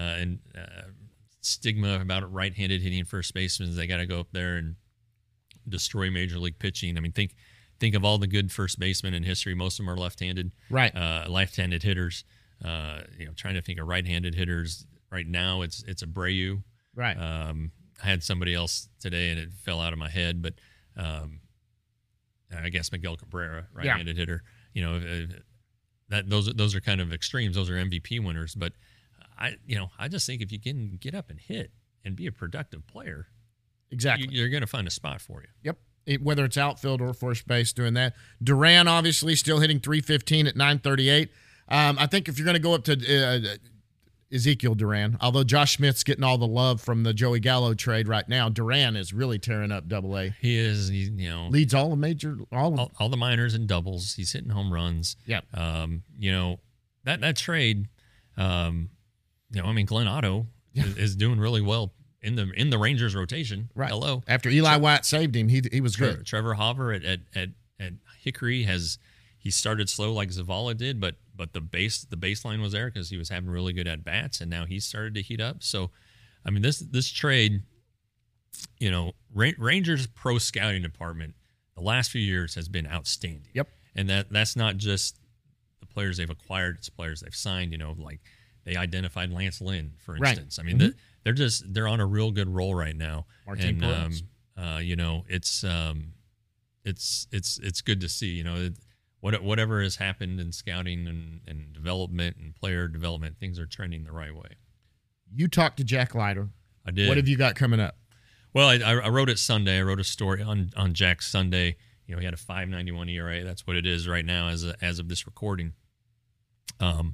stigma about right-handed hitting first basemen. They got to go up there and destroy major league pitching. I mean, think of all the good first basemen in history. Most of them are left-handed. Right. Left-handed hitters. Trying to think of right-handed hitters. Right now, it's Abreu. Right. had somebody else today, and it fell out of my head, but I guess Miguel Cabrera, right-handed hitter. You know, those are kind of extremes. Those are MVP winners. But I just think if you can get up and hit and be a productive player, exactly, you're going to find a spot for you. Yep. Whether it's outfield or first base, doing that. Duran obviously still hitting .315 at .938. I think if you're going to go up to Ezekiel Duran, although Josh Smith's getting all the love from the Joey Gallo trade right now, Duran is really tearing up Double-A. He is. He leads all the minors and doubles. He's hitting home runs. Yeah. That trade. Glenn Otto is doing really well in the Rangers rotation. Right. Hello. After Eli White saved him, he was good. Trevor Hauver at Hickory he started slow like Zavala did, but the baseline was there because he was having really good at bats, and now he's started to heat up. So, I mean, this trade, Rangers pro scouting department the last few years has been outstanding. Yep. And that's not just the players they've acquired; it's players they've signed. Like they identified Lance Lynn, for instance. Right. I mean, they're on a real good roll right now. Martin Perez. It's good to see. Whatever has happened in scouting and development and player development, things are trending the right way. You talked to Jack Leiter. I did. What have you got coming up? Well, I wrote it Sunday. I wrote a story on Jack Sunday. He had a 5.91 ERA. That's what it is right now as of this recording. The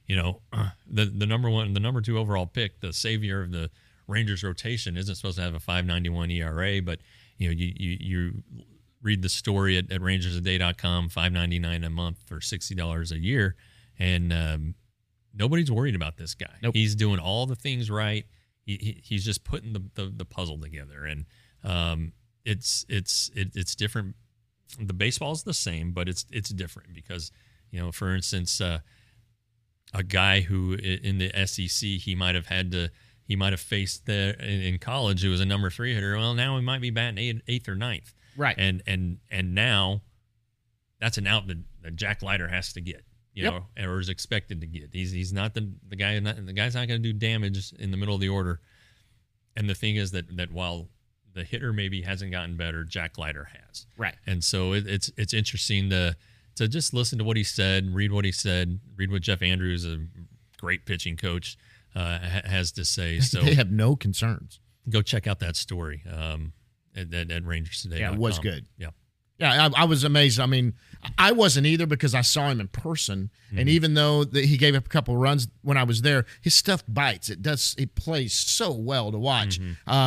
number 2 overall pick, the savior of the Rangers rotation, isn't supposed to have a 5.91 ERA, but you read the story at rangersaday.com, $5.99 a month for $60 a year, and nobody's worried about this guy. Nope. He's doing all the things right. He's just putting the puzzle together, and it's different. The baseball's the same, but it's different because for instance, a guy who in the SEC he might have faced there in college who was a number 3 hitter. Well, now he might be batting 8th or 9th. Right. And now that's an out that Jack Leiter has to get, or is expected to get. He's not the guy. The guy's not going to do damage in the middle of the order. And the thing is that while the hitter maybe hasn't gotten better, Jack Leiter has. Right. And so it's interesting to just listen to what he said, read what Jeff Andrews, a great pitching coach, has to say. So they have no concerns. Go check out that story. At Rangers Today. Yeah, it was good. Yeah. Yeah, I was amazed. I mean, I wasn't either because I saw him in person, and even though he gave up a couple of runs when I was there, his stuff bites. It plays so well to watch.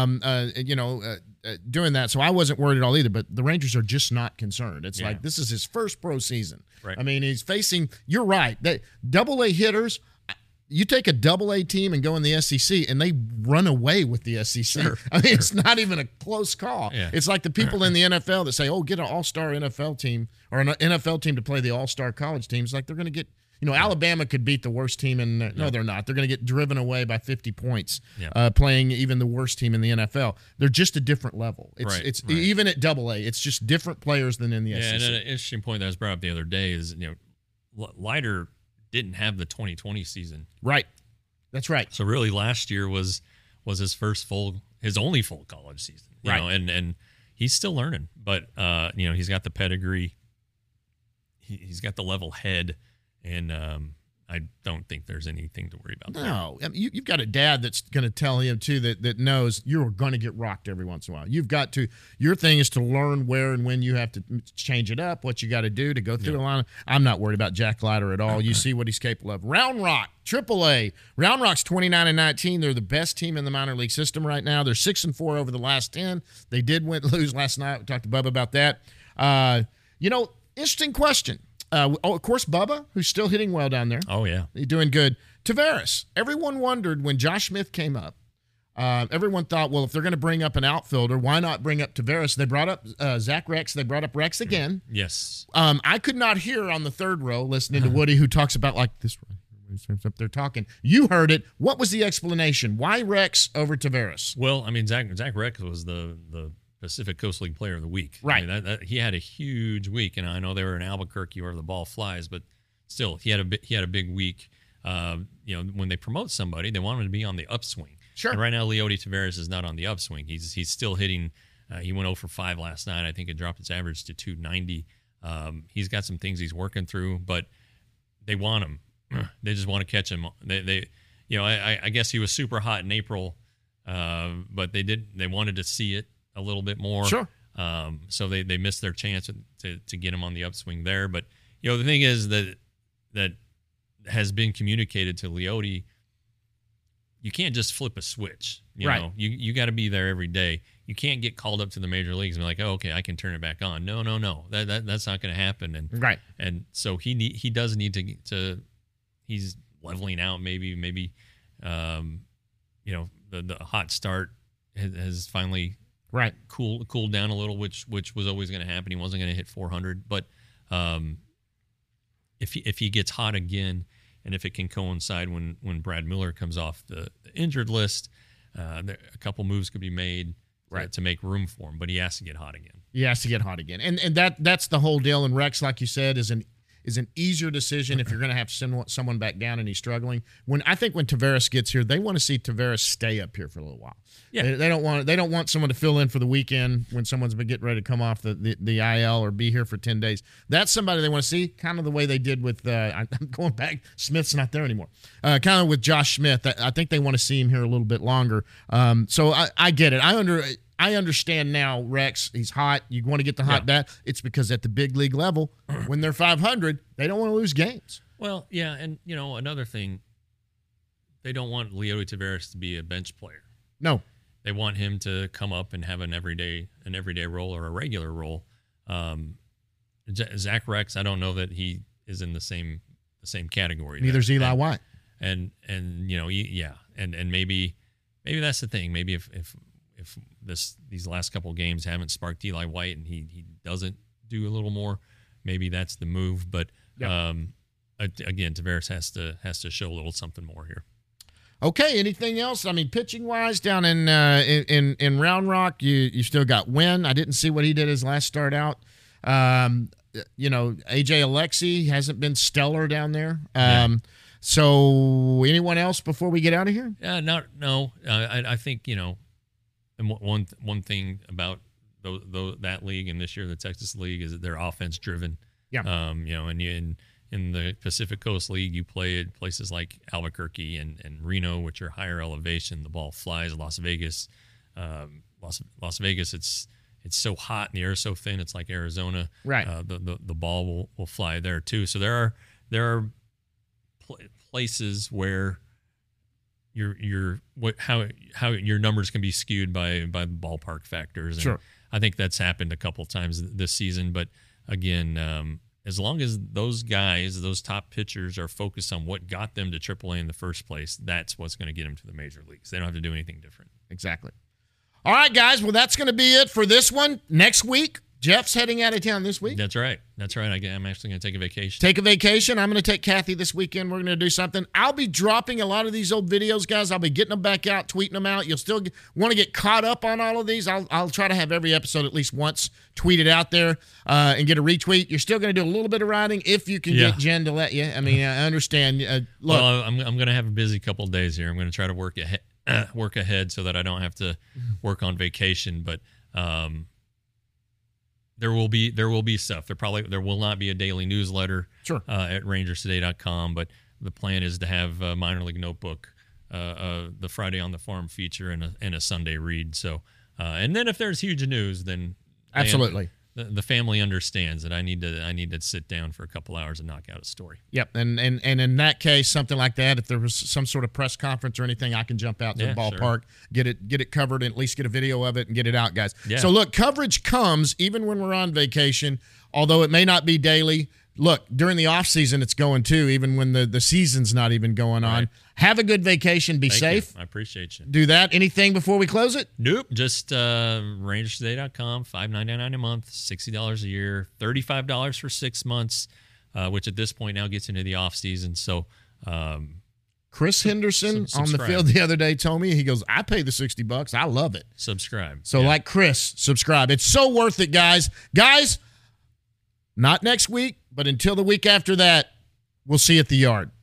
Doing that, so I wasn't worried at all either. But the Rangers are just not concerned. It's like this is his first pro season. Right. I mean, he's facing. You're right. That Double-A hitters. You take a Double-A team and go in the SEC, and they run away with the SEC. Sure, I mean, it's not even a close call. Yeah. It's like the people in the NFL that say, get an all-star NFL team or an NFL team to play the all-star college teams. Like they're going to get, Alabama could beat the worst team no, they're not. They're going to get driven away by 50 points playing even the worst team in the NFL. They're just a different level. It's even at Double-A, it's just different players than in the SEC. And an interesting point that was brought up the other day is, Leiter didn't have the 2020 season. Right. That's right. So really last year was his only full college season. Right. And he's still learning, but he's got the pedigree. He's got the level head, and I don't think there's anything to worry about. No, I mean, you've got a dad that's going to tell him too that knows you're going to get rocked every once in a while. You've got to. Your thing is to learn where and when you have to change it up. What you got to do to go through the line. I'm not worried about Jack Leiter at all. You see what he's capable of. Round Rock, Triple-A. Round Rock's 29-19. They're the best team in the minor league system right now. They're 6-4 over the last 10. They did lose last night. We talked to Bubba about that. Interesting question. Of course, Bubba, who's still hitting well down there. Oh, yeah. He's doing good. Tavares. Everyone wondered when Josh Smith came up. Everyone thought, well, if they're going to bring up an outfielder, why not bring up Tavares? They brought up Zach Rex. They brought up Rex again. Yes. I could not hear on the third row listening to Woody, who talks about like this. Up there talking. You heard it. What was the explanation? Why Rex over Tavares? Well, I mean, Zach Rex was the Pacific Coast League Player of the Week. Right. I mean, he had a huge week, and I know they were in Albuquerque where the ball flies, but still, he had a big week. When they promote somebody, they want him to be on the upswing. Sure. And right now, Leody Taveras is not on the upswing. He's still hitting. He went 0 for 5 last night. I think it dropped its average to 290. He's got some things he's working through, but they want him. They just want to catch him. I guess he was super hot in April, but they wanted to see it a little bit more. Sure. So they missed their chance to get him on the upswing there. But the thing is that has been communicated to Leody. You can't just flip a switch. You know, you got to be there every day. You can't get called up to the major leagues and be like, oh, okay, I can turn it back on. No. That's not going to happen. And so he does need to he's leveling out. Maybe the hot start has finally cooled down a little, which was always going to happen. He wasn't going to hit 400, but if he gets hot again, and if it can coincide when Brad Miller comes off the injured list, a couple moves could be made to make room for him. But he has to get hot again. He has to get hot again, and that's the whole deal. And Rex, like you said, is an easier decision if you're going to have someone back down and he's struggling. When Taveras gets here, they want to see Taveras stay up here for a little while. Yeah, they don't want someone to fill in for the weekend when someone's been getting ready to come off the IL or be here for 10 days. That's somebody they want to see, kind of the way they did with I'm going back. Smith's not there anymore. Kind of with Josh Smith. I think they want to see him here a little bit longer. So I get it. I understand now, Rex. He's hot. You want to get the hot bat. It's because at the big league level, when they're 500, they don't want to lose games. Well, yeah, and another thing, they don't want Leody Taveras to be a bench player. No, they want him to come up and have an everyday role or a regular role. Zach Rex, I don't know that he is in the same category. Neither's Eli White. And maybe that's the thing. Maybe if these last couple of games haven't sparked Eli White and he doesn't do a little more, maybe that's the move. But again, Taveras has to show a little something more here. Okay, anything else? I mean, pitching wise, down in Round Rock, you still got Wynn. I didn't see what he did his last start out. AJ Alexy hasn't been stellar down there. So anyone else before we get out of here? No. I think and one thing about that league and this year the Texas League is that they're offense driven. Yeah. And in the Pacific Coast League, you play at places like Albuquerque and Reno, which are higher elevation. The ball flies. Las Vegas, it's so hot and the air is so thin. It's like Arizona. Right. The ball will fly there too. So there are places where how your numbers can be skewed by ballpark factors. And sure. I think that's happened a couple times this season. But again, as long as those top pitchers are focused on what got them to AAA in the first place, that's what's going to get them to the major leagues. They don't have to do anything different. Exactly. All right, guys. Well, that's going to be it for this one. Next week, Jeff's heading out of town this week. That's right. I'm actually going to take a vacation. Take a vacation. I'm going to take Kathy this weekend. We're going to do something. I'll be dropping a lot of these old videos, guys. I'll be getting them back out, tweeting them out. You'll still want to get caught up on all of these. I'll try to have every episode at least once tweeted out there and get a retweet. You're still going to do a little bit of writing if you can get Jen to let you. I mean, I understand. Look, well, I'm going to have a busy couple of days here. I'm going to try to work ahead so that I don't have to work on vacation. But there will be stuff. There will not be a daily newsletter at rangerstoday.com, but the plan is to have a minor league notebook, the Friday on the Farm feature and a Sunday read. So, and then if there's huge news, then absolutely. The family understands that I need to sit down for a couple hours and knock out a story. Yep, and in that case, something like that, if there was some sort of press conference or anything, I can jump out to the ballpark, get it covered, and at least get a video of it and get it out, guys. Yeah. So look, coverage comes even when we're on vacation, although it may not be daily. Look, during the off season, it's going too, even when the season's not even going on. Right. Have a good vacation. Be safe. I appreciate you. Do that. Anything before we close it? Nope. Just rangerstoday.com, $5.99 a month, $60 a year, $35 for 6 months, which at this point now gets into the off season. So, Chris Henderson on the field the other day told me, he goes, I pay the $60. I love it. Subscribe. So like Chris, subscribe. It's so worth it, guys. Guys, not next week, but until the week after that, we'll see you at the yard.